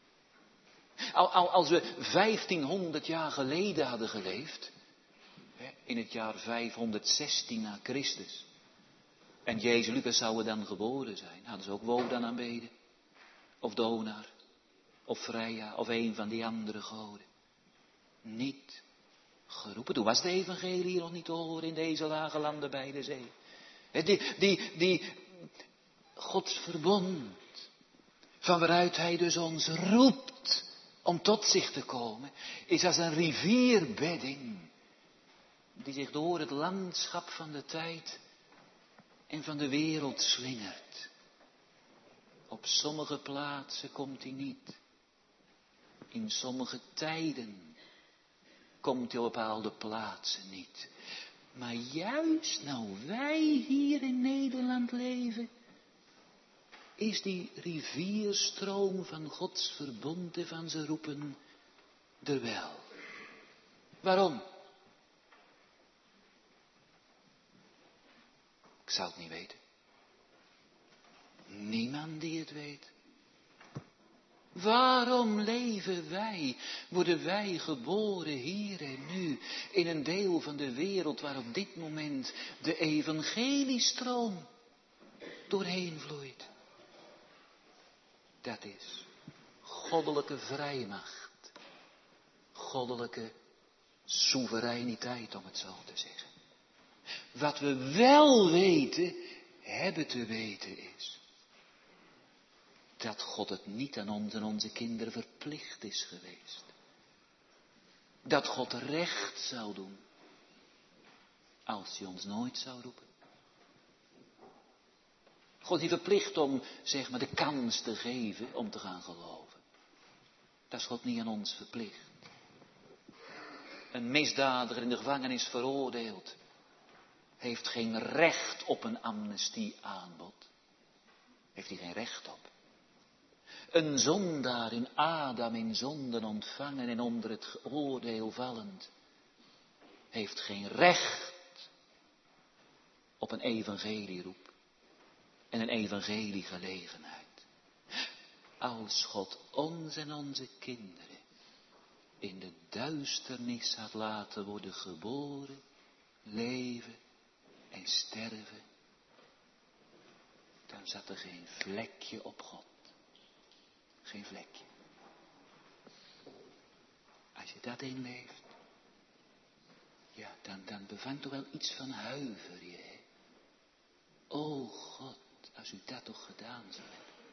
Als we 1500 jaar geleden hadden geleefd, in het jaar 516 na Christus, en Jezus Lucas zou dan geboren zijn, hadden ze ook Wodan aanbeden, of Donar, of Freya, of een van die andere goden. Niet geroepen. Toen was de evangelie nog niet te horen in deze lage landen bij de zee. Die Gods verbond, van waaruit hij dus ons roept om tot zich te komen, is als een rivierbedding die zich door het landschap van de tijd en van de wereld slingert. Op sommige plaatsen komt hij niet. In sommige tijden komt hij op bepaalde plaatsen niet. Maar juist nou wij hier in Nederland leven, is die rivierstroom van Gods verbond en van zijn roepen er wel. Waarom? Ik zou het niet weten. Niemand die het weet. Waarom leven wij, worden wij geboren hier en nu, in een deel van de wereld waar op dit moment de evangeliestroom doorheen vloeit? Dat is goddelijke vrijmacht, goddelijke soevereiniteit, om het zo te zeggen. Wat we wel weten, hebben te weten is dat God het niet aan ons en onze kinderen verplicht is geweest. Dat God recht zou doen als hij ons nooit zou roepen. God is niet verplicht om, zeg maar, de kans te geven om te gaan geloven. Dat is God niet aan ons verplicht. Een misdadiger in de gevangenis veroordeeld heeft geen recht op een amnestieaanbod. Heeft hij geen recht op. Een zondaar in Adam in zonden ontvangen en onder het oordeel vallend, heeft geen recht op een evangelieroep en een evangeliegelegenheid. Als God ons en onze kinderen in de duisternis had laten worden geboren, leven en sterven, dan zat er geen vlekje op God. Geen vlekje. Als je dat inleeft, ja, dan bevangt toch wel iets van huiver je. Hè? O God, als u dat toch gedaan zou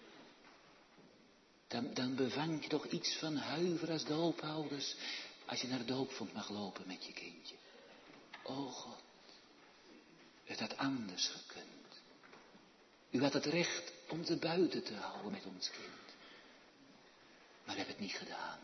hebben. Dan bevangt je toch iets van huiver als doophouders, als je naar de doopvond mag lopen met je kindje. O God, het had anders gekund. U had het recht om te buiten te houden met ons kind. Maar heb het niet gedaan.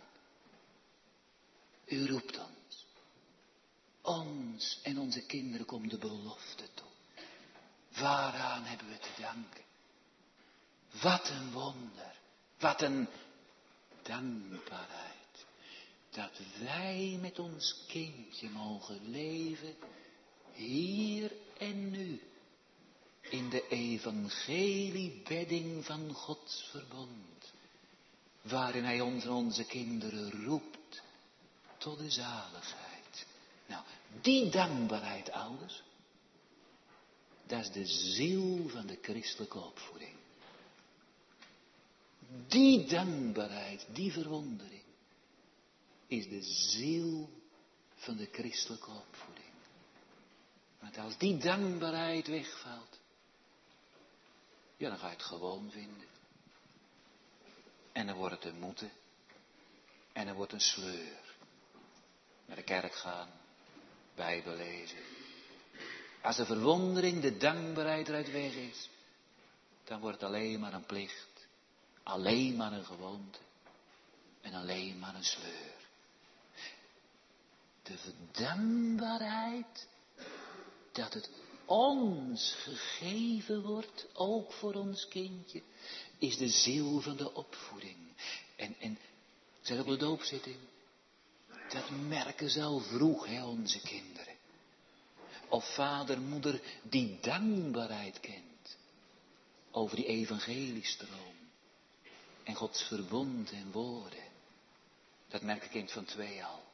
U roept ons. Ons en onze kinderen komt de belofte toe. Waaraan hebben we te danken? Wat een wonder. Wat een dankbaarheid. Dat wij met ons kindje mogen leven. Hier en nu. In de evangeliebedding van Gods verbond. Waarin hij ons en onze kinderen roept tot de zaligheid. Nou, die dankbaarheid, ouders, dat is de ziel van de christelijke opvoeding. Die dankbaarheid, die verwondering, is de ziel van de christelijke opvoeding. Want als die dankbaarheid wegvalt, ja, dan ga je het gewoon vinden. En dan wordt het een moeten. En dan wordt het een sleur. Naar de kerk gaan. Bijbel lezen. Als de verwondering, de dankbaarheid eruit weg is. Dan wordt het alleen maar een plicht. Alleen maar een gewoonte. En alleen maar een sleur. De dankbaarheid dat het ons gegeven wordt, ook voor ons kindje, is de ziel van de opvoeding. En zeg op de doopzitting, dat merken ze al vroeg, hè, onze kinderen. Of vader, moeder die dankbaarheid kent over die evangeliestroom en Gods verbond en woorden. Dat merkt een kind van 2 al.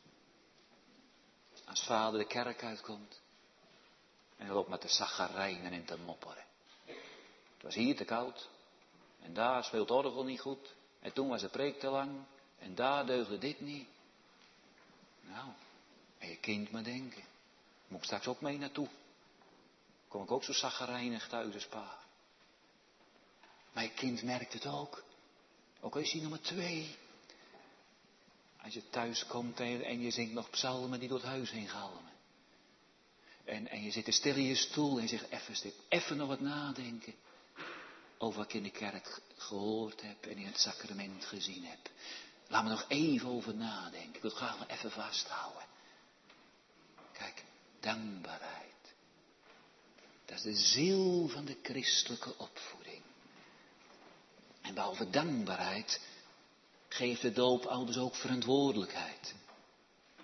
Als vader de kerk uitkomt en hij loopt met de saggerijnen en te mopperen. Het was hier te koud. En daar speelt het orgel niet goed. En toen was de preek te lang. En daar deugde dit niet. Nou, en je kind maar denken. Moet ik straks ook mee naartoe? Kom ik ook zo saggerijnig thuis als pa? Maar je kind merkt het ook. Ook al is hij nummer 2. Als je thuis komt en je zingt nog psalmen die door het huis heen galmen. En je zit er stil in je stoel en je zegt even stil. Even nog wat nadenken. Over wat ik in de kerk gehoord heb en in het sacrament gezien heb. Laat me nog even over nadenken. Ik wil het graag maar even vasthouden. Kijk, dankbaarheid. Dat is de ziel van de christelijke opvoeding. En behalve dankbaarheid geeft de doopouders ook verantwoordelijkheid.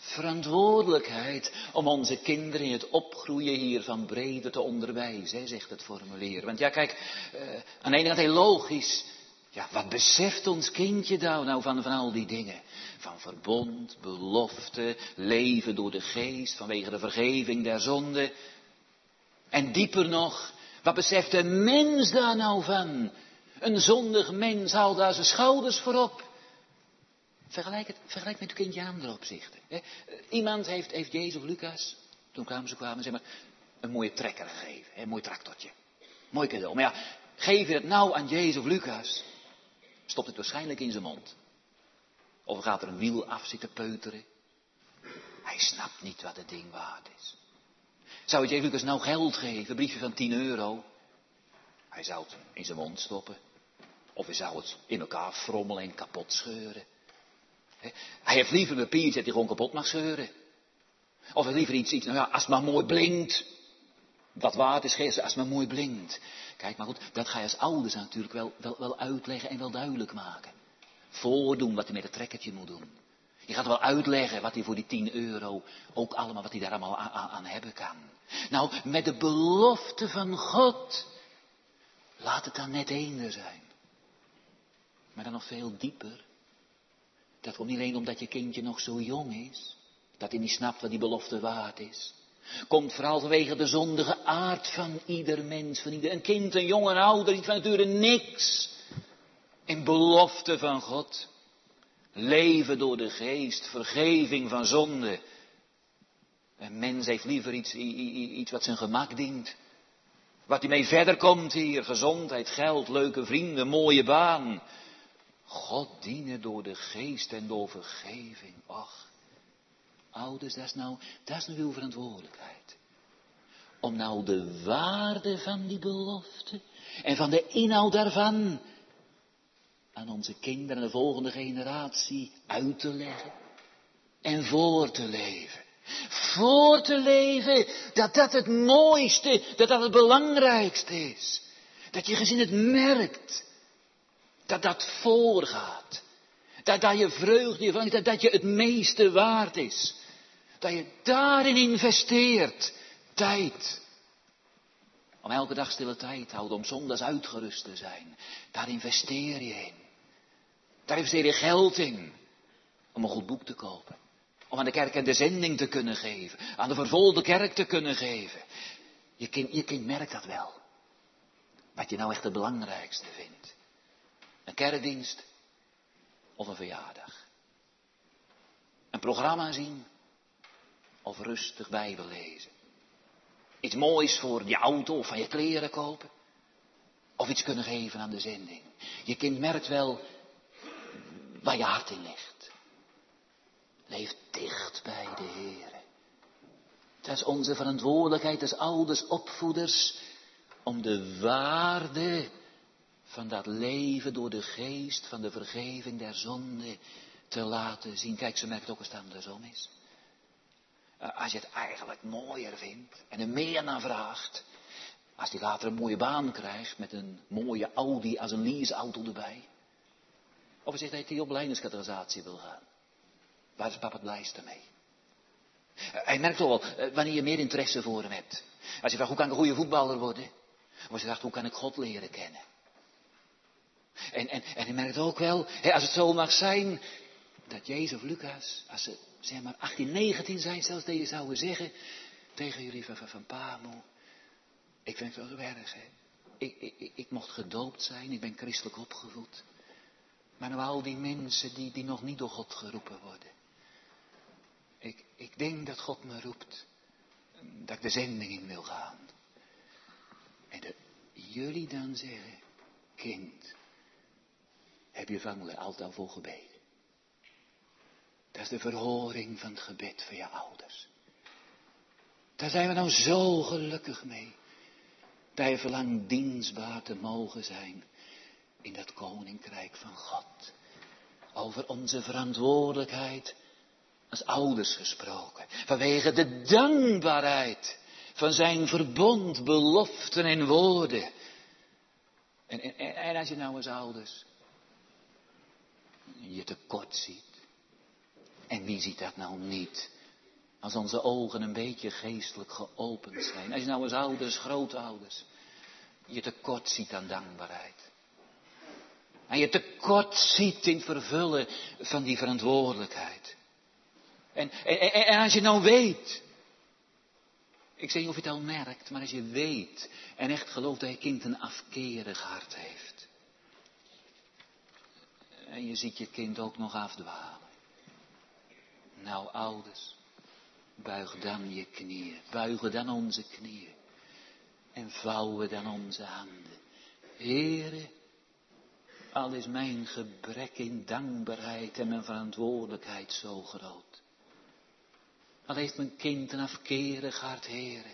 verantwoordelijkheid om onze kinderen in het opgroeien hiervan breder te onderwijzen, zegt het formulier. Want ja, kijk, aan de ene kant heel logisch. Ja, wat beseft ons kindje nou van al die dingen? Van verbond, belofte, leven door de geest, vanwege de vergeving der zonde. En dieper nog, wat beseft de mens daar nou van? Een zondig mens haalt daar zijn schouders voor op. Vergelijk met uw kindje andere opzichten. Hè? Iemand heeft Jezus of Lucas, toen ze kwamen, zeg maar, een mooie trekker gegeven. Hè? Een mooi tractortje. Mooi cadeau. Maar ja, geef je het nou aan Jezus of Lucas, stopt het waarschijnlijk in zijn mond. Of gaat er een wiel af zitten peuteren. Hij snapt niet wat het ding waard is. Zou het Jezus Lucas nou geld geven, een briefje van 10 euro? Hij zou het in zijn mond stoppen. Of hij zou het in elkaar frommelen en kapot scheuren. Hij heeft liever een papiertje dat hij gewoon kapot mag scheuren. Of hij heeft liever iets, nou ja, als het maar mooi blinkt. Wat waard is, als het maar mooi blinkt. Kijk, maar goed, dat ga je als ouders natuurlijk wel uitleggen en wel duidelijk maken. Voordoen wat hij met het trekkertje moet doen. Je gaat wel uitleggen wat hij voor die 10 euro, ook allemaal wat hij daar allemaal aan hebben kan. Nou, met de belofte van God, laat het dan net eender zijn. Maar dan nog veel dieper. Dat komt niet alleen omdat je kindje nog zo jong is, dat hij niet snapt wat die belofte waard is. Komt vooral vanwege de zondige aard van ieder mens, van ieder, een kind, een jongen, een ouder, iets van nature niks. In belofte van God. Leven door de geest, vergeving van zonde. Een mens heeft liever iets wat zijn gemak dient. Wat hij mee verder komt hier, gezondheid, geld, leuke vrienden, mooie baan. God dienen door de geest en door vergeving. Och, ouders, dat is nou uw verantwoordelijkheid. Om nou de waarde van die belofte en van de inhoud daarvan aan onze kinderen en de volgende generatie uit te leggen en voor te leven. Voor te leven dat dat het mooiste, dat dat het belangrijkste is. Dat je gezin het merkt. Dat dat voorgaat. Dat je vreugde, dat je het meeste waard is. Dat je daarin investeert. Tijd. Om elke dag stille tijd te houden, om zondags uitgerust te zijn. Daar investeer je in. Daar investeer je geld in. Om een goed boek te kopen. Om aan de kerk en de zending te kunnen geven. Aan de vervolgde kerk te kunnen geven. Je kind merkt dat wel. Wat je nou echt het belangrijkste vindt. Een kerkdienst of een verjaardag. Een programma zien of rustig Bijbel lezen. Iets moois voor je auto of van je kleren kopen. Of iets kunnen geven aan de zending. Je kind merkt wel waar je hart in ligt. Leef dicht bij de Heer. Dat is onze verantwoordelijkheid als ouders, opvoeders. Om de waarde van dat leven door de geest, van de vergeving der zonde te laten zien. Kijk, ze merkt ook als het andersom is. Als je het eigenlijk mooier vindt en er meer naar vraagt. Als hij later een mooie baan krijgt met een mooie Audi als een leaseauto erbij. Of hij zegt dat hij op leiderscategorisatie wil gaan. Waar is papa het blijste mee? Hij merkt toch wel wanneer je meer interesse voor hem hebt. Als je vraagt hoe kan ik een goede voetballer worden? Of als je vraagt hoe kan ik God leren kennen? En hij merkt ook wel, als het zo mag zijn, dat Jezus of Lucas, als ze zeg maar 18, 19 zijn, zelfs dat je zouden zeggen tegen jullie van Pamo, ik vind het wel zo erg, hè. Ik mocht gedoopt zijn, ik ben christelijk opgevoed. Maar nou al die mensen die nog niet door God geroepen worden. Ik denk dat God me roept, dat ik de zending in wil gaan. En dat jullie dan zeggen, kind, heb je vader altijd al voor gebeden. Dat is de verhoring van het gebed van je ouders. Daar zijn we nou zo gelukkig mee. Dat je verlangt dienstbaar te mogen zijn in dat koninkrijk van God. Over onze verantwoordelijkheid als ouders gesproken. Vanwege de dankbaarheid van zijn verbond, beloften en woorden. En als je nou als ouders je tekort ziet. En wie ziet dat nou niet? Als onze ogen een beetje geestelijk geopend zijn. Als je nou als ouders, grootouders, je tekort ziet aan dankbaarheid. En je tekort ziet in het vervullen van die verantwoordelijkheid. En als je nou weet. Ik zeg niet of je het al merkt, maar als je weet en echt gelooft dat je kind een afkerig hart heeft. En je ziet je kind ook nog afdwalen. Nou ouders, buig dan je knieën, buigen dan onze knieën. En vouwen dan onze handen. Heere, al is mijn gebrek in dankbaarheid en mijn verantwoordelijkheid zo groot. Al heeft mijn kind een afkerig hart, Heere.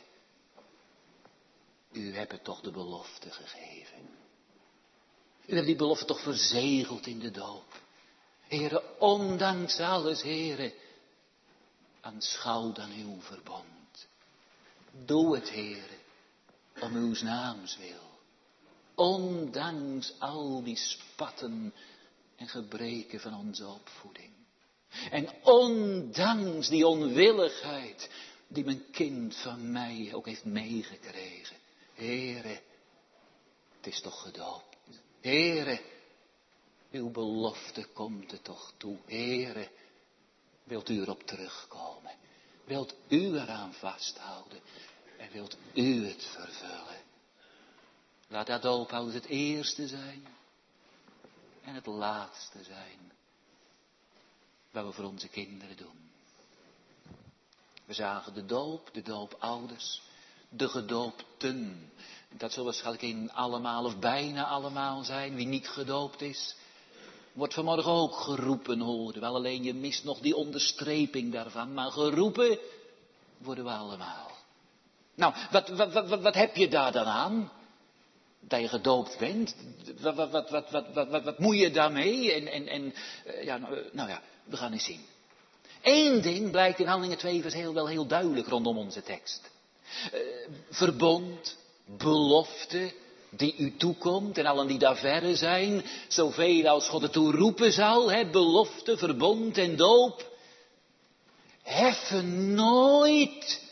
U hebt het toch de belofte gegeven. U hebt die belofte toch verzegeld in de doop. Heere, ondanks alles, Heere, aanschouw dan uw verbond. Doe het, Heere, om uw naams wil. Ondanks al die spatten en gebreken van onze opvoeding. En ondanks die onwilligheid die mijn kind van mij ook heeft meegekregen. Heere, het is toch gedoopt. Heere, uw belofte komt er toch toe. Heere, wilt u erop terugkomen? Wilt u eraan vasthouden? En wilt u het vervullen? Laat dat doophouden het eerste zijn. En het laatste zijn. Wat we voor onze kinderen doen. We zagen de doopouders, de gedoopten. Dat zal waarschijnlijk in allemaal of bijna allemaal zijn. Wie niet gedoopt is, wordt vanmorgen ook geroepen, horen. Wel alleen je mist nog die onderstreping daarvan. Maar geroepen worden we allemaal. Nou, wat heb je daar dan aan? Dat je gedoopt bent? Wat moet je daarmee? Nou ja, we gaan eens zien. Eén ding blijkt in Handelingen 2 vers wel heel duidelijk rondom onze tekst. Verbond, belofte die u toekomt en allen die daar verre zijn, zoveel als God het toeroepen zal, belofte, verbond en doop. Heffen nooit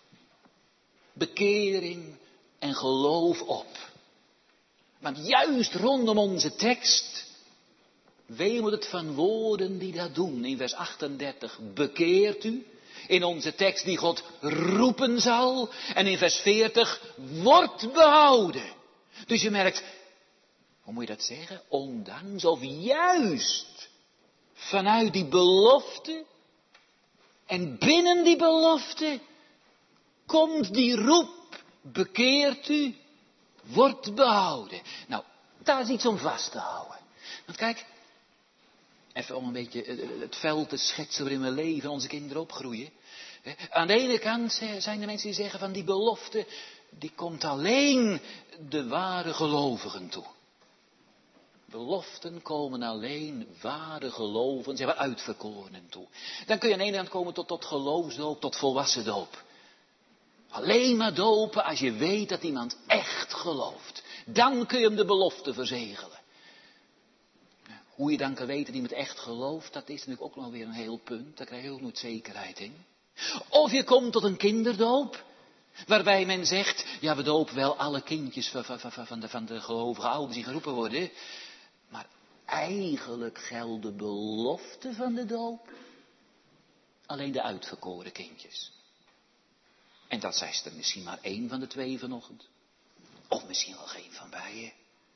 bekering en geloof op. Want juist rondom onze tekst wemelt het van woorden die dat doen. In vers 38, bekeert u. In onze tekst die God roepen zal. En in vers 40, wordt behouden. Dus je merkt, hoe moet je dat zeggen? Ondanks of juist vanuit die belofte. En binnen die belofte komt die roep, bekeert u. Wordt behouden. Nou, daar is iets om vast te houden. Want kijk, even om een beetje het veld te schetsen waarin we leven, onze kinderen opgroeien. Aan de ene kant zijn er mensen die zeggen van die belofte, die komt alleen de ware gelovigen toe. Beloften komen alleen ware gelovigen, zeg maar uitverkorenen toe. Dan kun je aan de ene kant komen tot geloofsdoop, tot volwassen doop. Alleen maar dopen als je weet dat iemand echt gelooft. Dan kun je hem de belofte verzegelen. Hoe je dan kan weten dat iemand echt gelooft, dat is natuurlijk ook nog weer een heel punt. Daar krijg je ook nooit zekerheid in. Of je komt tot een kinderdoop. Waarbij men zegt, ja we dopen wel alle kindjes van de gelovige ouders die geroepen worden. Maar eigenlijk geldt de belofte van de doop alleen de uitverkoren kindjes. En dat zijn er misschien maar één van de twee vanochtend. Of misschien wel geen van beiden.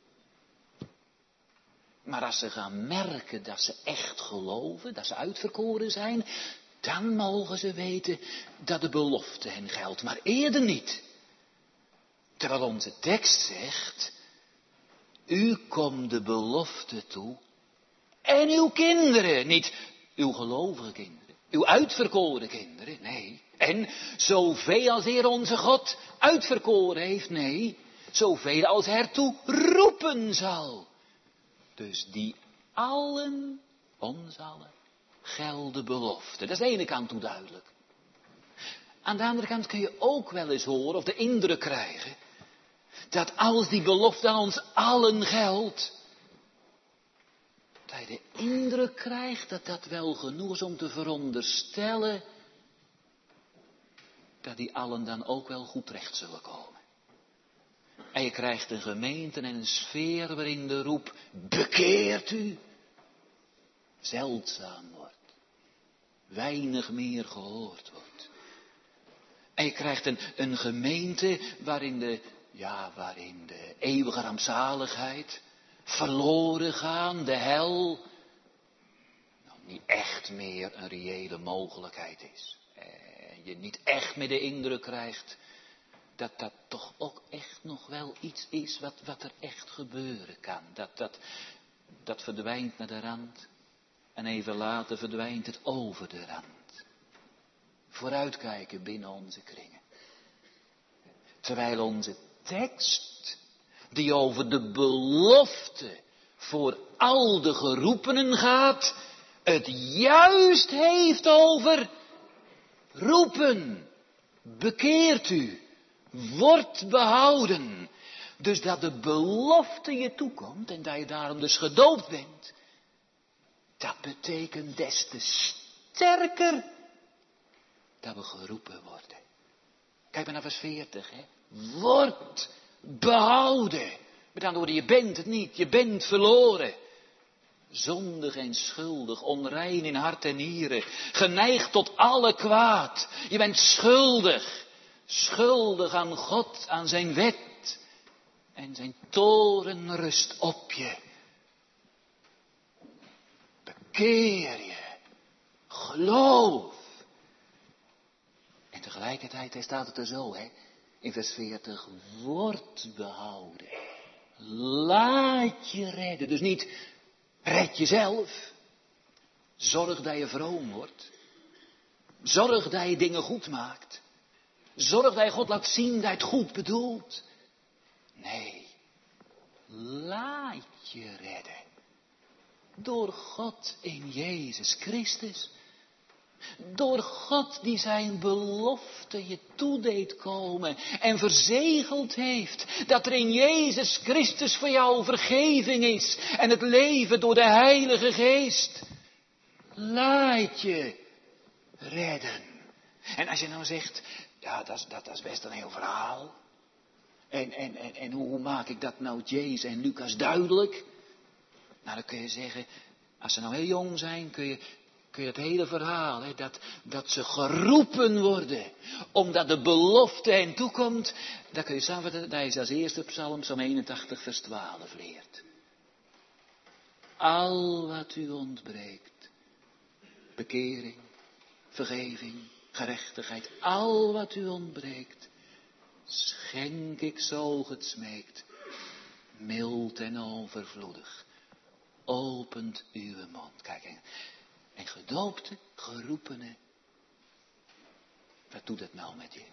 Maar als ze gaan merken dat ze echt geloven, dat ze uitverkoren zijn, dan mogen ze weten dat de belofte hen geldt, maar eerder niet. Terwijl onze tekst zegt, u komt de belofte toe en uw kinderen, niet uw gelovige kinderen, uw uitverkoren kinderen, nee. En zoveel als Heer onze God uitverkoren heeft, nee, zoveel als hij ertoe roepen zal. Dus die allen, ons allen, gelden belofte. Dat is aan de ene kant toe duidelijk. Aan de andere kant kun je ook wel eens horen of de indruk krijgen dat als die belofte aan ons allen geldt, dat je de indruk krijgt dat dat wel genoeg is om te veronderstellen dat die allen dan ook wel goed terecht zullen komen. En je krijgt een gemeente en een sfeer waarin de roep, bekeert u, zeldzaam wordt. Weinig meer gehoord wordt. En je krijgt een gemeente waarin de eeuwige rampzaligheid, verloren gaan, de hel, niet echt meer een reële mogelijkheid is. En je niet echt meer de indruk krijgt dat dat toch ook echt nog wel iets is wat er echt gebeuren kan. Dat verdwijnt naar de rand en even later verdwijnt het over de rand. Vooruitkijken binnen onze kringen. Terwijl onze tekst, die over de belofte voor al de geroepenen gaat, het juist heeft over roepen, bekeert u, wordt behouden. Dus dat de belofte je toekomt en dat je daarom dus gedoopt bent, dat betekent des te sterker dat we geroepen worden. Kijk maar naar vers 40, hè. Wordt behouden. Met andere woorden, je bent het niet, je bent verloren. Zondig en schuldig, onrein in hart en nieren, geneigd tot alle kwaad. Je bent schuldig, schuldig aan God, aan zijn wet. En zijn toren rust op je. Bekeer je, geloof. En tegelijkertijd staat het er zo, hè, in vers 40, wordt behouden. Laat je redden, dus niet red jezelf. Zorg dat je vroom wordt. Zorg dat je dingen goed maakt. Zorg dat je God laat zien dat je het goed bedoelt. Nee, laat je redden. Door God in Jezus Christus. Door God die zijn belofte je toedeed komen en verzegeld heeft dat er in Jezus Christus voor jou vergeving is en het leven door de Heilige Geest. Laat je redden. En als je nou zegt, ja dat is best een heel verhaal. En hoe maak ik dat nou Jezus en Lucas duidelijk? Nou dan kun je zeggen, als ze nou heel jong zijn kun je het hele verhaal, hè, dat ze geroepen worden, omdat de belofte hen toekomt, dat kun je samenvatten, dat is als eerste Psalm 81 vers 12 leert. Al wat u ontbreekt, bekering, vergeving, gerechtigheid, al wat u ontbreekt, schenk ik zo het smeekt, mild en overvloedig, opent uw mond. Kijk, en gedoopte, geroepene, wat doet dat nou met je?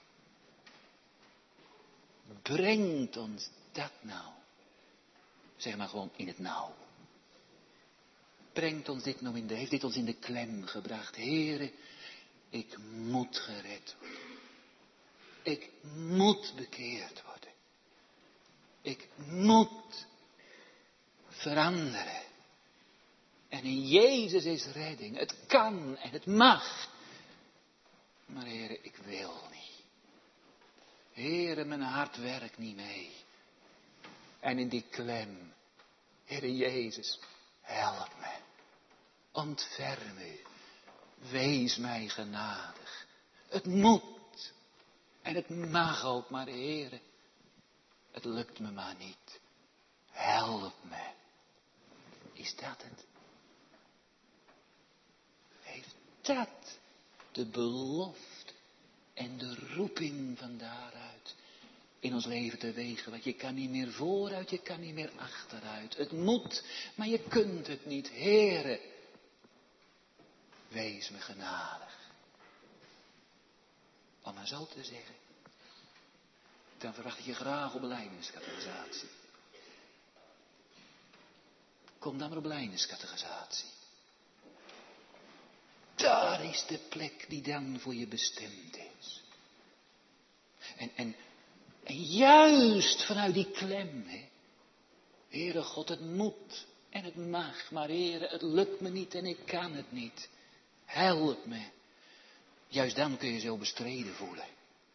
Brengt ons dat nou, zeg maar gewoon in het nauw. Brengt ons dit nou heeft dit ons in de klem gebracht. Heere, ik moet gered worden. Ik moet bekeerd worden. Ik moet veranderen. En in Jezus is redding. Het kan en het mag. Maar Heere, ik wil niet. Heere, mijn hart werkt niet mee. En in die klem, Heere Jezus, help me. Ontferm u. Wees mij genadig. Het moet. En het mag ook, maar Heere, het lukt me maar niet. Help me. Is dat het? Heeft dat de belofte en de roeping van daaruit in ons leven teweeg? Want je kan niet meer vooruit, je kan niet meer achteruit. Het moet, maar je kunt het niet. Heere, wees me genadig. Om maar zo te zeggen, dan verwacht ik je graag op belijdeniscatechisatie. Kom dan maar op belijdeniscatechisatie. Daar is de plek die dan voor je bestemd is. En juist vanuit die klem, hè. Heere God, het moet en het mag, maar Heere, het lukt me niet en ik kan het niet. Help me. Juist dan kun je zo bestreden voelen.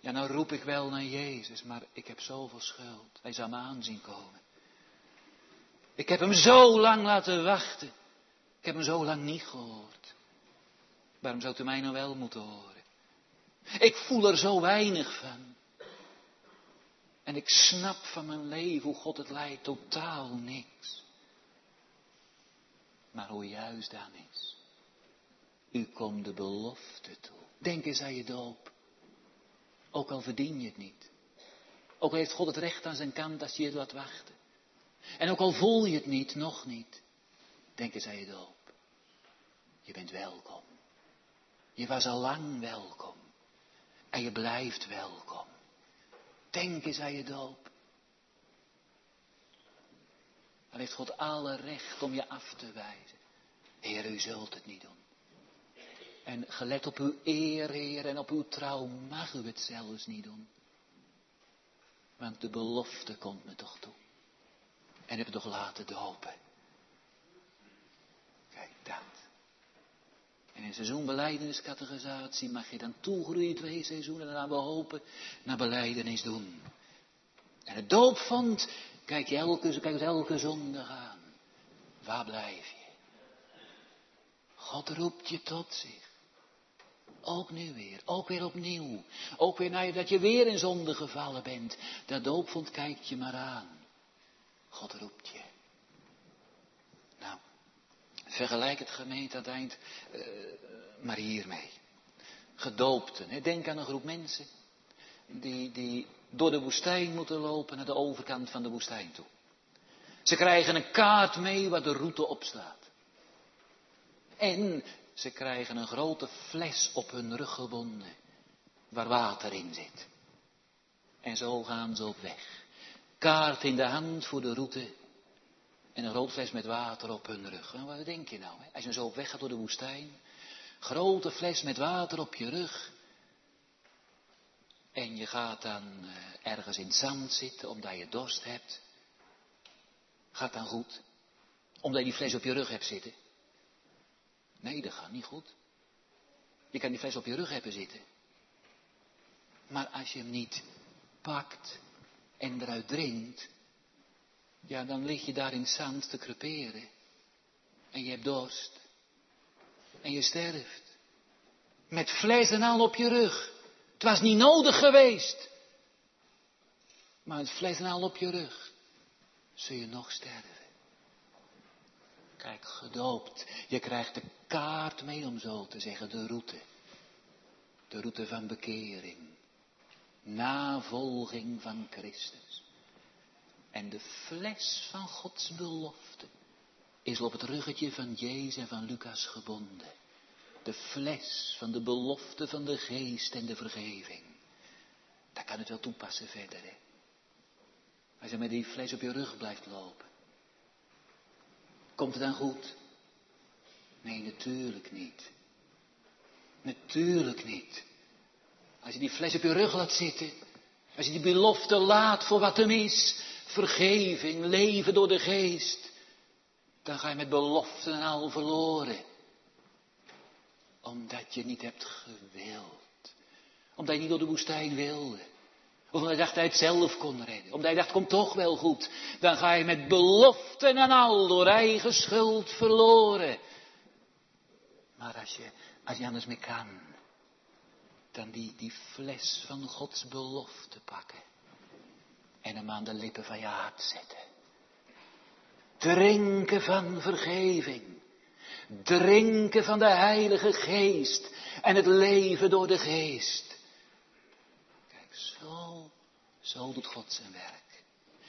Ja, nou roep ik wel naar Jezus, maar ik heb zoveel schuld. Hij zal me aanzien komen. Ik heb hem zo lang laten wachten. Ik heb hem zo lang niet gehoord. Waarom zou u mij nou wel moeten horen? Ik voel er zo weinig van. En ik snap van mijn leven hoe God het leidt, totaal niks. Maar hoe juist dan is. U komt de belofte toe. Denk eens aan je doop. Ook al verdien je het niet. Ook al heeft God het recht aan zijn kant als je het laat wachten. En ook al voel je het niet, nog niet. Denk eens aan je doop. Je bent welkom. Je was al lang welkom. En je blijft welkom. Denk eens aan je doop. Dan heeft God alle recht om je af te wijzen. Heer, u zult het niet doen. En gelet op uw eer, Heer, en op uw trouw mag u het zelfs niet doen. Want de belofte komt me toch toe. En heb het toch laten dopen. Kijk, dat. En in seizoen belijdeniscategorisatie mag je dan toegroeien 2 seizoenen. En dan we hopen naar belijdenis doen. En het doopvond, kijk elke zondag aan. Waar blijf je? God roept je tot zich. Ook nu weer, ook weer opnieuw. Ook weer nadat je weer in zonde gevallen bent. Dat doopvond kijkt je maar aan. God roept je. Nou, vergelijk het gemeente aan het eind maar hiermee. Gedoopten, hè? Denk aan een groep mensen die door de woestijn moeten lopen naar de overkant van de woestijn toe. Ze krijgen een kaart mee waar de route op staat. En ze krijgen een grote fles op hun rug gebonden, waar water in zit. En zo gaan ze op weg. Kaart in de hand voor de route en een grote fles met water op hun rug. En wat denk je nou? Hè? Als je zo op weg gaat door de woestijn, grote fles met water op je rug. En je gaat dan ergens in het zand zitten omdat je dorst hebt. Gaat dan goed? Omdat je die fles op je rug hebt zitten? Nee, dat gaat niet goed. Je kan die fles op je rug hebben zitten. Maar als je hem niet pakt en eruit drinkt, ja, dan lig je daar in het zand te creperen. En je hebt dorst. En je sterft. Met fles en al op je rug. Het was niet nodig geweest. Maar met fles en al op je rug zul je nog sterven. Kijk, gedoopt. Je krijgt de kaart mee, om zo te zeggen, de route. De route van bekering. Navolging van Christus. En de fles van Gods belofte is op het ruggetje van Jezus en van Lucas gebonden. De fles van de belofte van de geest en de vergeving. Daar kan het wel toepassen verder, hè. Als je met die fles op je rug blijft lopen. Komt het dan goed? Nee, natuurlijk niet. Natuurlijk niet. Als je die fles op je rug laat zitten. Als je die belofte laat voor wat hem is. Vergeving, leven door de geest. Dan ga je met beloften en al verloren. Omdat je niet hebt gewild. Omdat je niet door de woestijn wilde. Of omdat je dacht dat hij het zelf kon redden. Omdat je dacht, komt toch wel goed. Dan ga je met beloften en al door eigen schuld verloren. Maar als je anders meer kan. Dan die fles van Gods belofte pakken. En hem aan de lippen van je hart zetten. Drinken van vergeving. Drinken van de Heilige Geest. En het leven door de Geest. Kijk, zo doet God zijn werk.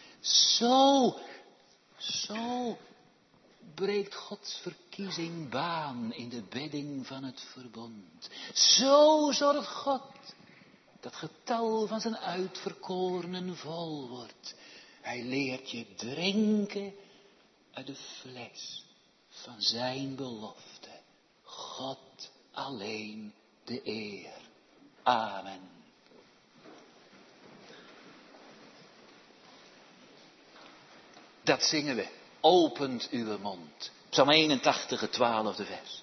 Zo breekt Gods verkiezing baan in de bedding van het verbond. Zo zorgt God dat getal van zijn uitverkorenen vol wordt. Hij leert je drinken uit de fles van zijn belofte. God alleen de eer. Amen. Dat zingen we. Opent uw mond. Psalm 81, het 12e vers.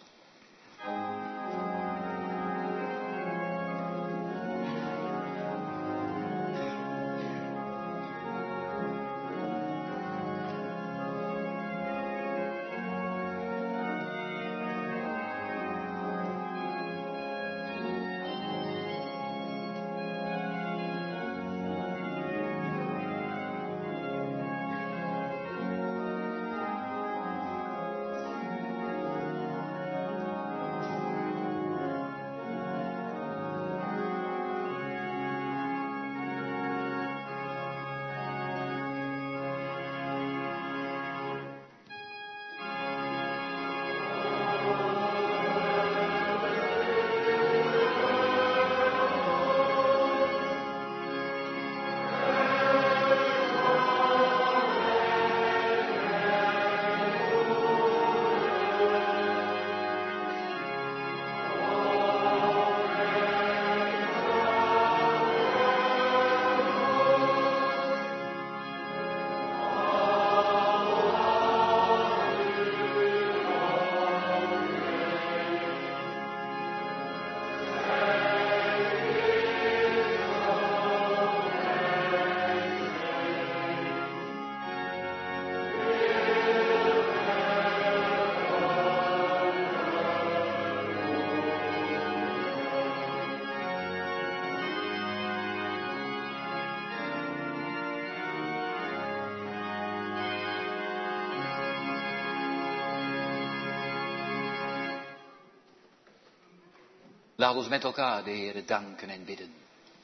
Laat ons met elkaar de Heere danken en bidden.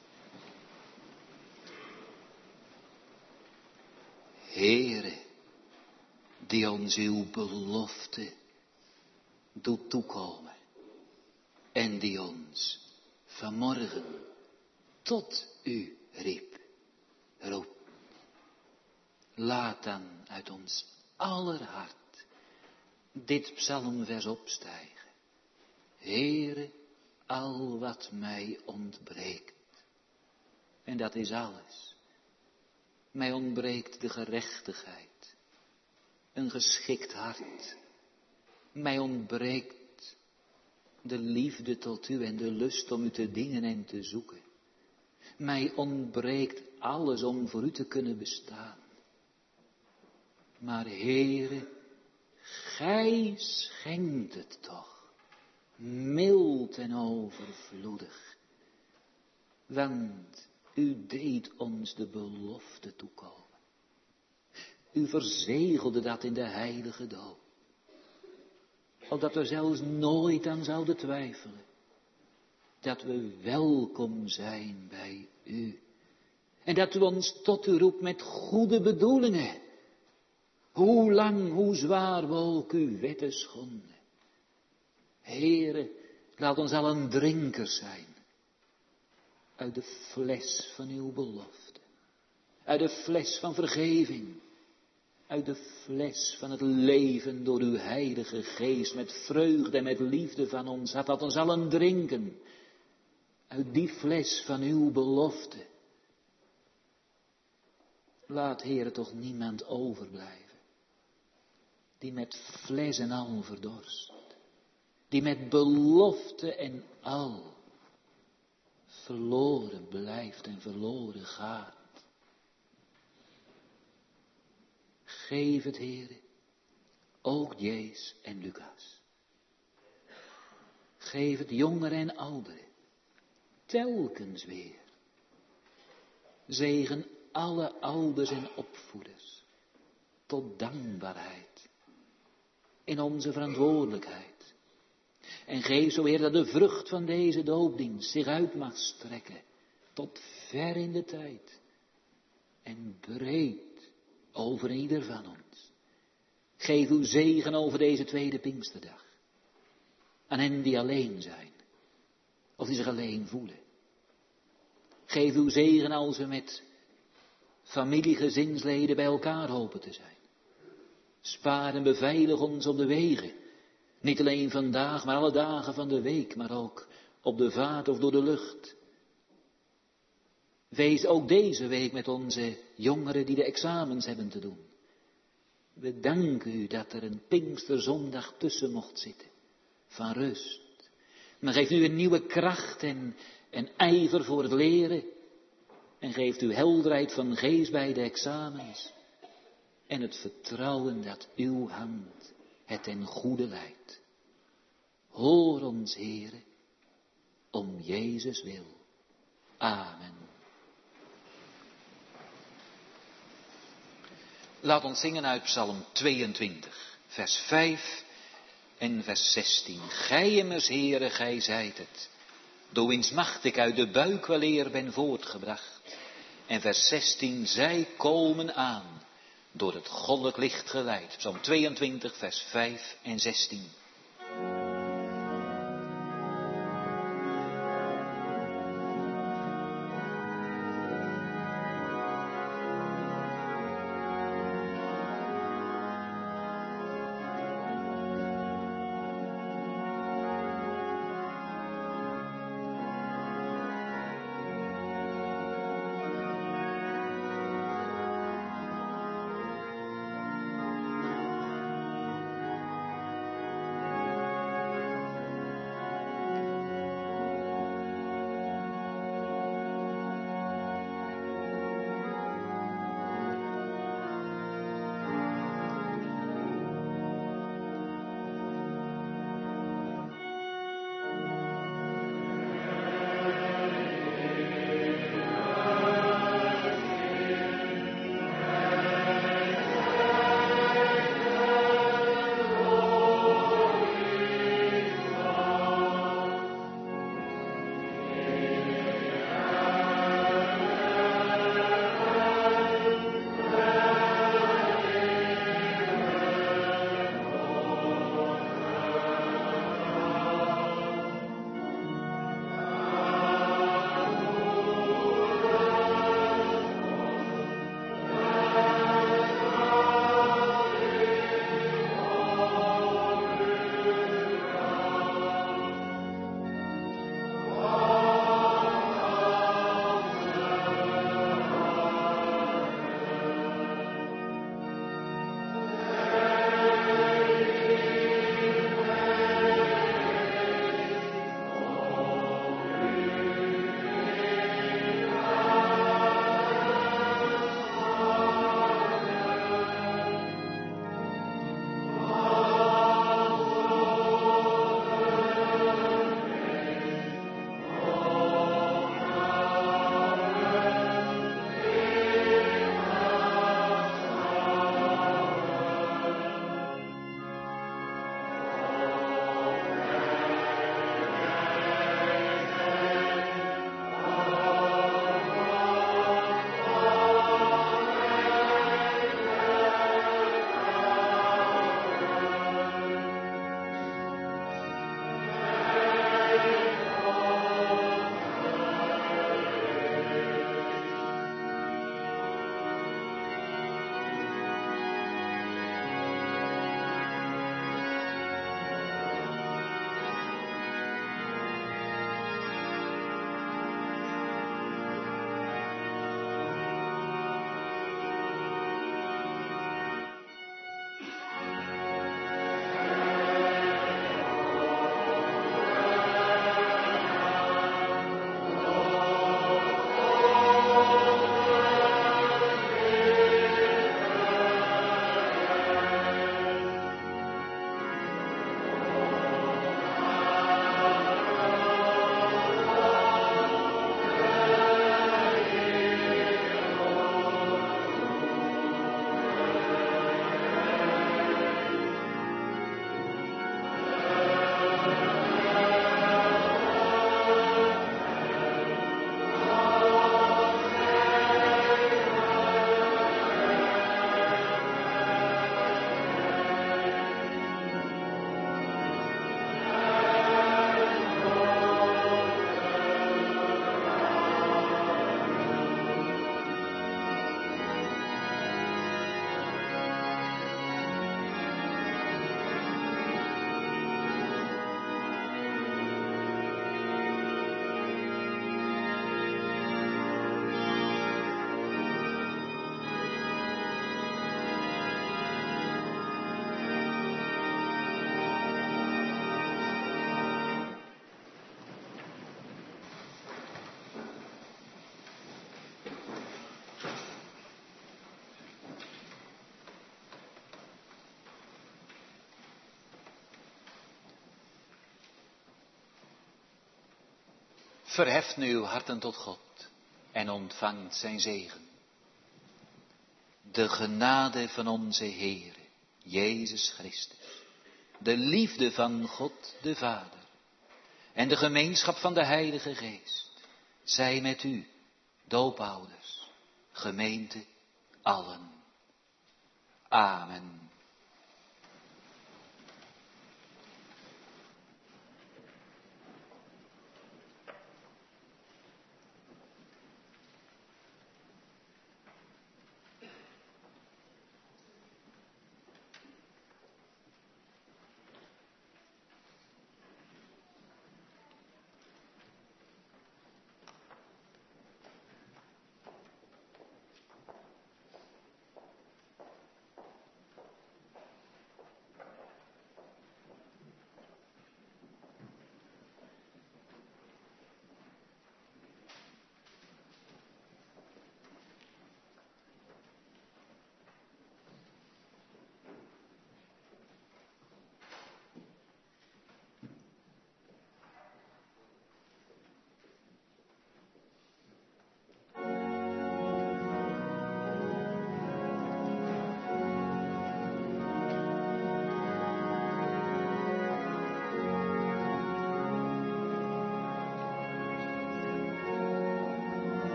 Heere, die ons uw belofte doet toekomen en die ons vanmorgen tot u roept. Laat dan uit ons aller hart dit psalmvers opstijgen. Heere, al wat mij ontbreekt. En dat is alles. Mij ontbreekt de gerechtigheid, een geschikt hart. Mij ontbreekt de liefde tot u en de lust om u te dienen en te zoeken. Mij ontbreekt alles om voor u te kunnen bestaan. Maar Heere, gij schenkt het toch, mild en overvloedig. Want u deed ons de belofte toekomen. U verzegelde dat in de heilige doop. Opdat we zelfs nooit aan zouden twijfelen. Dat we welkom zijn bij u. En dat u ons tot u roept met goede bedoelingen. Hoe lang, hoe zwaar we ook uw wetten schonden. Heere, laat ons allen drinkers zijn. Uit de fles van uw belofte. Uit de fles van vergeving. Uit de fles van het leven door uw heilige geest. Met vreugde en met liefde van ons. Laat ons allen drinken. Uit die fles van uw belofte. Laat, Heere, toch niemand overblijven. Die met fles en al verdorst. Die met belofte en al verloren blijft en verloren gaat. Geef het, Heere, ook Jezus en Lucas. Geef het jongeren en ouderen, telkens weer. Zegen alle ouders en opvoeders, tot dankbaarheid in onze verantwoordelijkheid. En geef zo, Heer, dat de vrucht van deze doopdienst zich uit mag strekken tot ver in de tijd en breed over ieder van ons. Geef uw zegen over deze tweede Pinksterdag. Aan hen die alleen zijn, of die zich alleen voelen. Geef uw zegen als we met familiegezinsleden bij elkaar hopen te zijn. Spaar en beveilig ons op de wegen. Niet alleen vandaag, maar alle dagen van de week, maar ook op de vaart of door de lucht. Wees ook deze week met onze jongeren die de examens hebben te doen. We danken u dat er een Pinksterzondag tussen mocht zitten, van rust. Maar geeft u een nieuwe kracht en ijver voor het leren. En geeft u helderheid van geest bij de examens. En het vertrouwen dat uw hand het ten goede leidt. Hoor ons, Heere, om Jezus wil. Amen. Laat ons zingen uit Psalm 22, vers 5 en vers 16. Gij immers, Heere, gij zijt het, door wiens macht ik uit de buik weleer ben voortgebracht. En vers 16, zij komen aan, door het goddelijk licht geleid. Psalm 22, vers 5 en 16. Verheft nu uw harten tot God en ontvangt zijn zegen. De genade van onze Heere, Jezus Christus, de liefde van God de Vader en de gemeenschap van de Heilige Geest, zij met u, doopouders, gemeente, allen. Amen.